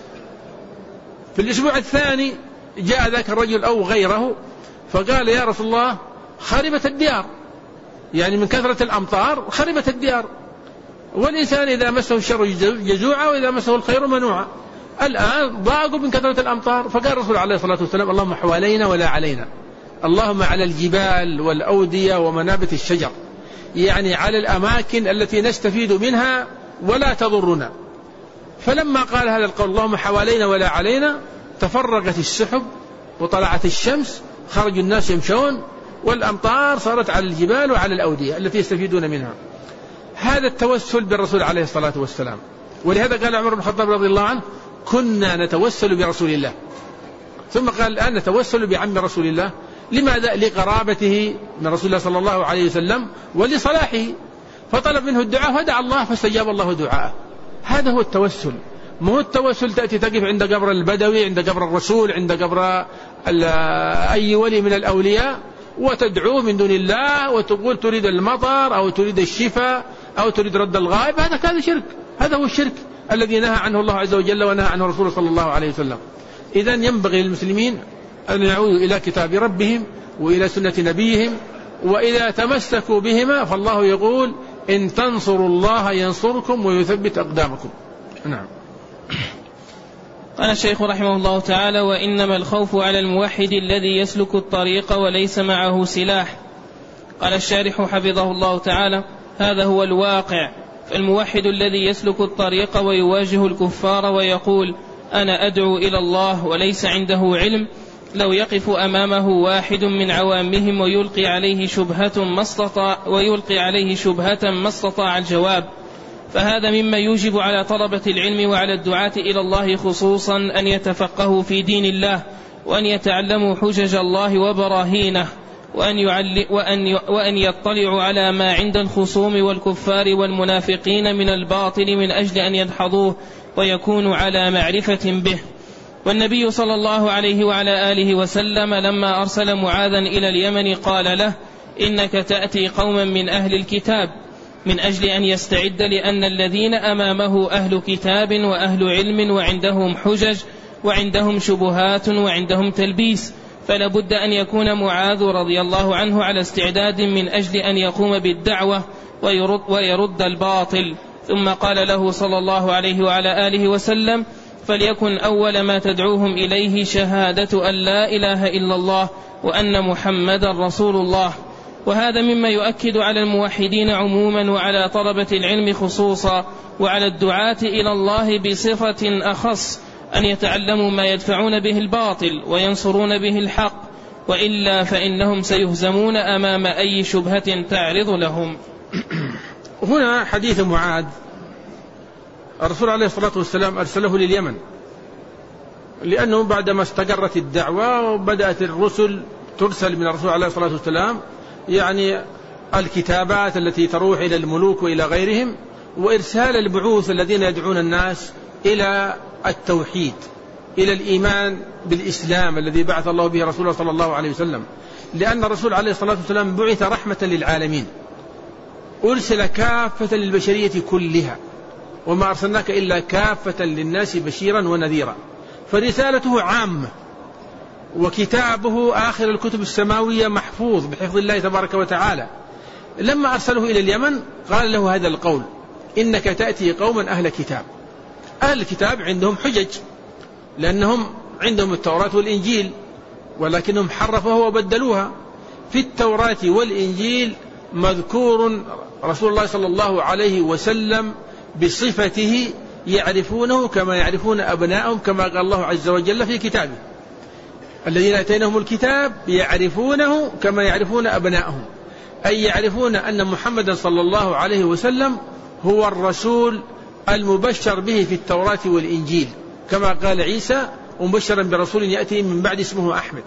[SPEAKER 2] في الأسبوع الثاني جاء ذاك الرجل أو غيره فقال يا رسول الله خربت الديار، يعني من كثرة الأمطار خربت الديار، والإنسان إذا مسه الشر جزوعا وإذا مسه الخير منوعا، الآن ضاقوا من كثرة الأمطار. فقال الرسول عليه الصلاة والسلام اللهم حوالينا ولا علينا، اللهم على الجبال والأودية ومنابت الشجر، يعني على الأماكن التي نستفيد منها ولا تضرنا. فلما قال هذا القول اللهم حوالينا ولا علينا تفرقت السحب وطلعت الشمس، خرج الناس يمشون، والأمطار صارت على الجبال وعلى الأودية التي يستفيدون منها. هذا التوسل بالرسول عليه الصلاة والسلام. ولهذا قال عمر بن الخطاب رضي الله عنه: كنا نتوسل برسول الله. ثم قال: الآن نتوسل بعم رسول الله. لماذا؟ لقرابته من رسول الله صلى الله عليه وسلم ولصلاحه، فطلب منه الدعاء فدعا الله فاستجاب الله دعاءه. هذا هو التوسل. ما هو التوسل تأتي تقف عند قبر البدوي، عند قبر الرسول، عند قبر أي ولي من الأولياء وتدعوه من دون الله وتقول تريد المطر أو تريد الشفاء أو تريد رد الغائب. هذا شرك. هذا هو الشرك الذي نهى عنه الله عز وجل ونهى عنه رسوله صلى الله عليه وسلم. إذن ينبغي للمسلمين أن يعودوا إلى كتاب ربهم وإلى سنة نبيهم، وإذا تمسكوا بهما فالله يقول: إن تنصروا الله ينصركم ويثبت أقدامكم. نعم.
[SPEAKER 1] قال الشيخ رحمه الله تعالى: وإنما الخوف على الموحد الذي يسلك الطريق وليس معه سلاح. قال الشارح حفظه الله تعالى: هذا هو الواقع. فالموحد الذي يسلك الطريق ويواجه الكفار ويقول: أنا أدعو إلى الله وليس عنده علم، لو يقف أمامه واحد من عوامهم ويلقي عليه شبهة ما استطاع الجواب. فهذا مما يوجب على طلبة العلم وعلى الدعاة إلى الله خصوصا أن يتفقهوا في دين الله، وأن يتعلموا حجج الله وبراهينه، وأن يطلعوا على ما عند الخصوم والكفار والمنافقين من الباطل من أجل أن يدحضوه ويكونوا على معرفة به. والنبي صلى الله عليه وعلى آله وسلم لما أرسل معاذا إلى اليمن قال له: إنك تأتي قوما من أهل الكتاب، من أجل أن يستعد، لأن الذين أمامه أهل كتاب وأهل علم وعندهم حجج وعندهم شبهات وعندهم تلبيس، فلابد أن يكون معاذ رضي الله عنه على استعداد من أجل أن يقوم بالدعوة ويرد الباطل. ثم قال له صلى الله عليه وعلى آله وسلم: فليكن أول ما تدعوهم إليه شهادة أن لا إله إلا الله وأن محمدا رسول الله. وهذا مما يؤكد على الموحدين عموما وعلى طلبة العلم خصوصا وعلى الدعاة إلى الله بصفة أخص أن يتعلموا ما يدفعون به الباطل وينصرون به الحق، وإلا فإنهم سيهزمون أمام أي شبهة تعرض لهم.
[SPEAKER 2] هنا حديث معاذ، الرسول عليه الصلاة والسلام أرسله لليمن، لأنه بعدما استقرت الدعوة وبدأت الرسل ترسل من الرسول عليه الصلاة والسلام يعني الكتابات التي تروح إلى الملوك وإلى غيرهم، وإرسال البعوث الذين يدعون الناس إلى التوحيد، إلى الإيمان بالإسلام الذي بعث الله به رسوله صلى الله عليه وسلم. لأن الرسول عليه الصلاة والسلام بعث رحمة للعالمين، أرسل كافة للبشرية كلها، وما أرسلناك إلا كافة للناس بشيرا ونذيرا، فرسالته عامة، وكتابه آخر الكتب السماوية محفوظ بحفظ الله تبارك وتعالى. لما أرسله إلى اليمن قال له هذا القول: إنك تأتي قوما أهل كتاب. أهل الكتاب عندهم حجج، لأنهم عندهم التوراة والإنجيل، ولكنهم حرفوها وبدلوها. في التوراة والإنجيل مذكور رسول الله صلى الله عليه وسلم بصفته، يعرفونه كما يعرفون أبنائهم، كما قال الله عز وجل في كتابه: الذين آتيناهم الكتاب يعرفونه كما يعرفون أبنائهم، أي يعرفون أن محمدا صلى الله عليه وسلم هو الرسول المبشر به في التوراة والإنجيل، كما قال عيسى: ومبشرا برسول يأتي من بعد اسمه أحمد.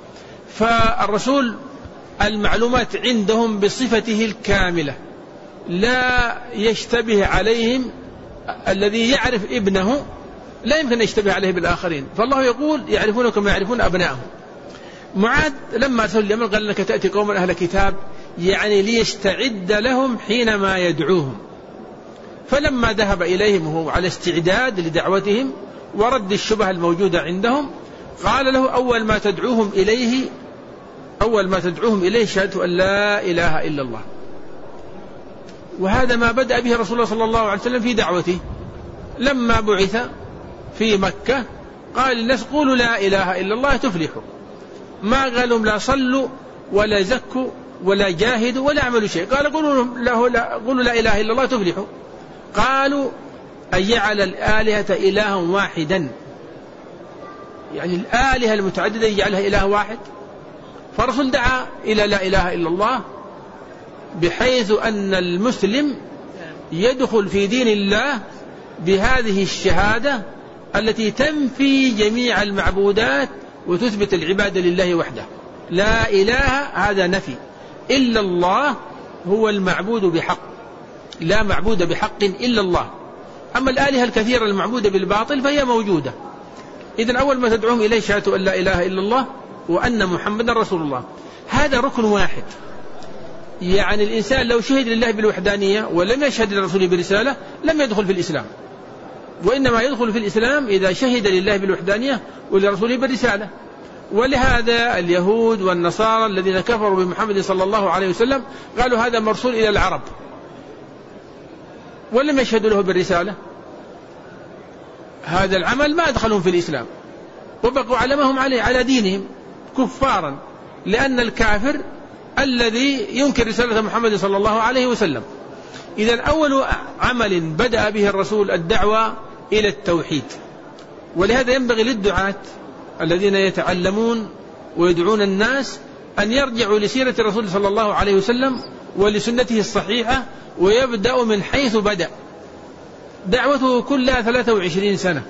[SPEAKER 2] فالرسول المعلومات عندهم بصفته الكاملة، لا يشتبه عليهم. الذي يعرف ابنه لا يمكن أن يشتبه عليه بالآخرين، فالله يقول: يعرفونه كما يعرفون أبنائهم. معاذ لما أرسل اليمن قال: لك تأتي قوما أهل كتاب، يعني ليستعد لهم حينما يدعوهم. فلما ذهب إليهم وهو على استعداد لدعوتهم ورد الشبهة الموجودة عندهم، قال له: أول ما تدعوهم إليه شهادة أن لا إله إلا الله. وهذا ما بدأ به رسول الله صلى الله عليه وسلم في دعوته. لما بعث في مكة قال الناس: قولوا لا إله إلا الله تفلحوا. ما قالوا لا صلوا ولا زكوا ولا جاهدوا ولا عملوا شيء، قال: قولوا لا إله إلا الله تفلحوا. قالوا: أن يجعل الآلهة إلها واحدا، يعني الآلهة المتعددة يجعلها إله واحد. فالرسول دعا إلى لا إله إلا الله، بحيث أن المسلم يدخل في دين الله بهذه الشهادة التي تنفي جميع المعبودات وتثبت العبادة لله وحده. لا إله هذا نفي، إلا الله هو المعبود بحق، لا معبود بحق إلا الله. أما الآلهة الكثيرة المعبودة بالباطل فهي موجودة. إذن أول ما تدعوهم إليه شهادة أن لا إله إلا الله وأن محمدا رسول الله، هذا ركن واحد. يعني الإنسان لو شهد لله بالوحدانية ولم يشهد لرسوله برسالة لم يدخل في الإسلام، وإنما يدخل في الإسلام إذا شهد لله بالوحدانية ولرسوله بالرسالة. ولهذا اليهود والنصارى الذين كفروا بمحمد صلى الله عليه وسلم قالوا هذا مرسول إلى العرب ولم يشهدوا له بالرسالة. هذا العمل ما أدخلهم في الإسلام وبقوا على ما هم عليه، على دينهم كفارا، لأن الكافر الذي ينكر رسالة محمد صلى الله عليه وسلم. إذن أول عمل بدأ به الرسول الدعوة إلى التوحيد. ولهذا ينبغي للدعاة الذين يتعلمون ويدعون الناس أن يرجعوا لسيرة الرسول صلى الله عليه وسلم ولسنته الصحيحة، ويبدأ من حيث بدأ. دعوته كلها 23 سنة.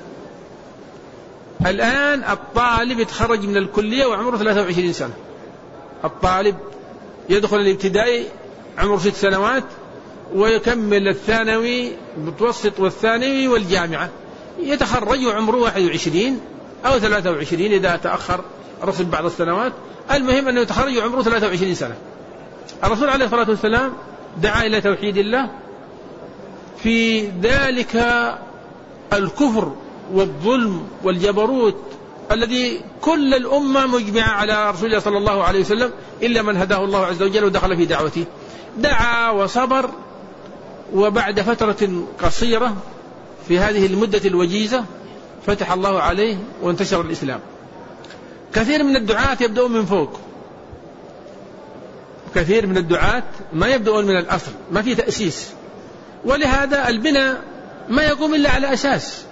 [SPEAKER 2] الآن الطالب يتخرج من الكلية وعمره 23 سنة. الطالب يدخل الابتدائي عمره 6 سنوات، ويكمل الثانوي المتوسط والثانوي والجامعة، يتخرج وعمره 21 أو 23 إذا تأخر رسم بعض السنوات. المهم أنه يتخرج وعمره 23 سنة. الرسول عليه الصلاة والسلام دعا إلى توحيد الله في ذلك الكفر والظلم والجبروت الذي كل الأمة مجمعة على رسول الله صلى الله عليه وسلم إلا من هداه الله عز وجل ودخل في دعوته. دعا وصبر، وبعد فترة قصيرة في هذه المدة الوجيزة فتح الله عليه وانتشر الإسلام. كثير من الدعاة يبدأون من فوق، كثير من الدعاة ما يبدأون من الأصل، ما في تأسيس. ولهذا البناء ما يقوم إلا على أساس.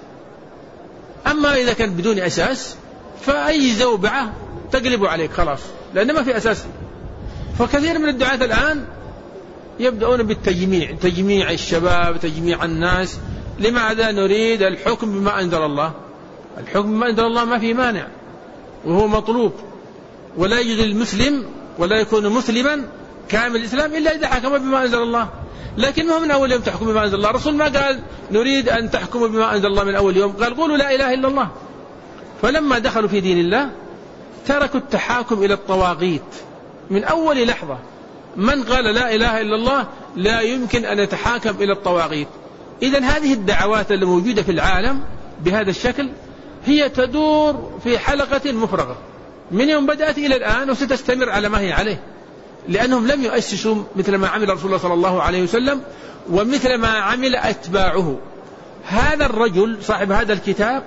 [SPEAKER 2] أما إذا كان بدون أساس فأي زوبعة تقلب عليك خلاص، لأن ما في أساس. فكثير من الدعاة الآن يبدأون بالتجميع، تجميع الشباب، تجميع الناس. لماذا؟ نريد الحكم بما أنزل الله. الحكم بما أنزل الله ما في مانع وهو مطلوب، ولا يجوز للمسلم ولا يكون مسلما كامل الإسلام إلا إذا حكم بما أنزل الله. لكن ما من أول يوم تحكم بما أنزل الله. الرسول ما قال نريد أن تحكموا بما أنزل الله من أول يوم، قال قولوا لا إله إلا الله. فلما دخلوا في دين الله تركوا التحاكم إلى الطواغيت من أول لحظة. من قال لا إله إلا الله لا يمكن أن يتحاكم إلى الطواغيت. إذن هذه الدعوات الموجودة في العالم بهذا الشكل هي تدور في حلقة مفرغة من يوم بدأت إلى الآن، وستستمر على ما هي عليه، لأنهم لم يؤسسوا مثل ما عمل رسول الله صلى الله عليه وسلم ومثل ما عمل أتباعه. هذا الرجل صاحب هذا الكتاب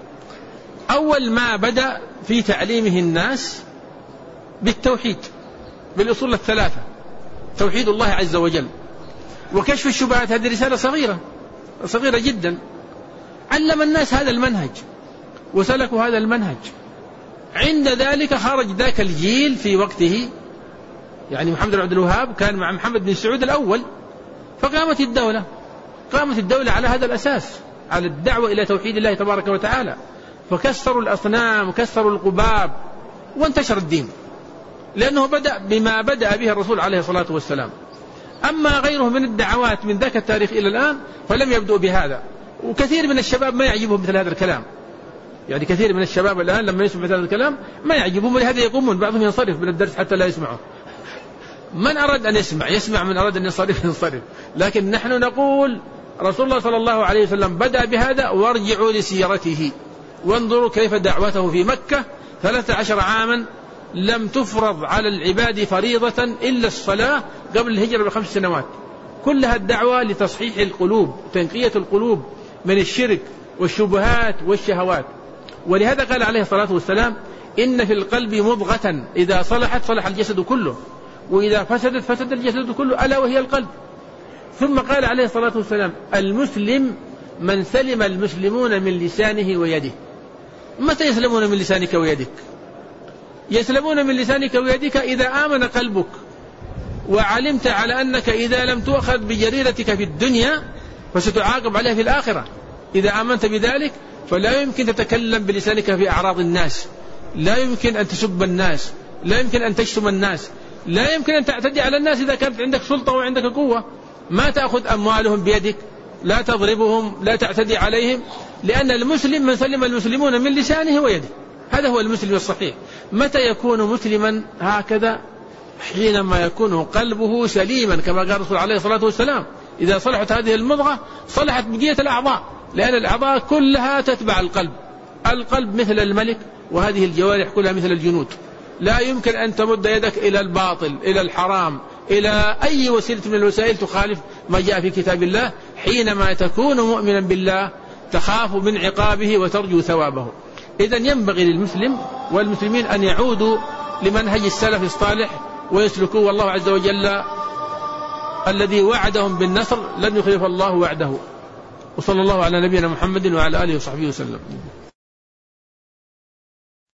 [SPEAKER 2] أول ما بدأ في تعليمه الناس بالتوحيد، بالأصول الثلاثة: توحيد الله عز وجل وكشف الشبهات. هذه رسالة صغيرة جدا. علم الناس هذا المنهج وسلكوا هذا المنهج. عند ذلك خرج ذاك الجيل في وقته، يعني محمد بن عبد الوهاب كان مع محمد بن سعود الأول، فقامت الدولة على هذا الأساس، على الدعوة إلى توحيد الله تبارك وتعالى. فكسروا الأصنام وكسروا القباب وانتشر الدين، لأنه بدأ بما بدأ به الرسول عليه الصلاة والسلام. أما غيره من الدعوات من ذاك التاريخ إلى الآن فلم يبدأوا بهذا. وكثير من الشباب ما يعجبهم مثل هذا الكلام، يعني كثير من الشباب الآن لما يسمع مثل هذا الكلام ما يعجبهم، ولهذا يقومون بعضهم ينصرف من الدرس حتى لا يسمعه. من أراد أن يسمع، من أراد أن ينصرف. لكن نحن نقول رسول الله صلى الله عليه وسلم بدأ بهذا، وارجعوا لسيرته وانظروا كيف دعوته في مكة 13 عاما لم تفرض على العباد فريضة إلا الصلاة قبل الهجرة ب5 سنوات، كلها الدعوة لتصحيح القلوب، تنقية القلوب من الشرك والشبهات والشهوات. ولهذا قال عليه الصلاة والسلام: إن في القلب مضغة إذا صلحت صلح الجسد كله، وإذا فسدت فسد الجسد كله، ألا وهي القلب. ثم قال عليه الصلاة والسلام: المسلم من سلم المسلمون من لسانه ويده. متى يسلمون من لسانك ويدك؟ يسلمون من لسانك ويدك إذا آمن قلبك وعلمت على أنك إذا لم تؤخذ بجريرتك في الدنيا فستعاقب عليها في الآخرة. إذا آمنت بذلك فلا يمكن تتكلم بلسانك في أعراض الناس، لا يمكن أن تسب الناس، لا يمكن أن تشتم الناس، لا يمكن أن تعتدي على الناس إذا كانت عندك سلطة وعندك قوة. ما تأخذ أموالهم بيدك، لا تضربهم، لا تعتدي عليهم، لأن المسلم من سلم المسلمون من لسانه ويده، هذا هو المسلم الصحيح. متى يكون مسلما هكذا؟ حينما يكون قلبه سليما، كما قال الرسول عليه الصلاة والسلام: إذا صلحت هذه المضغة صلحت بقية الأعضاء، لأن الأعضاء كلها تتبع القلب. القلب مثل الملك، وهذه الجوارح كلها مثل الجنود. لا يمكن أن تمد يدك إلى الباطل، إلى الحرام، إلى أي وسيلة من الوسائل تخالف ما جاء في كتاب الله. حينما تكون مؤمنا بالله تخاف من عقابه وترجو ثوابه. إذن ينبغي للمسلم والمسلمين أن يعودوا لمنهج السلف الصالح ويسلكوا، والله عز وجل الذي وعدهم بالنصر لن يخلف الله وعده. وصلى الله على نبينا محمد وعلى آله وصحبه وسلم.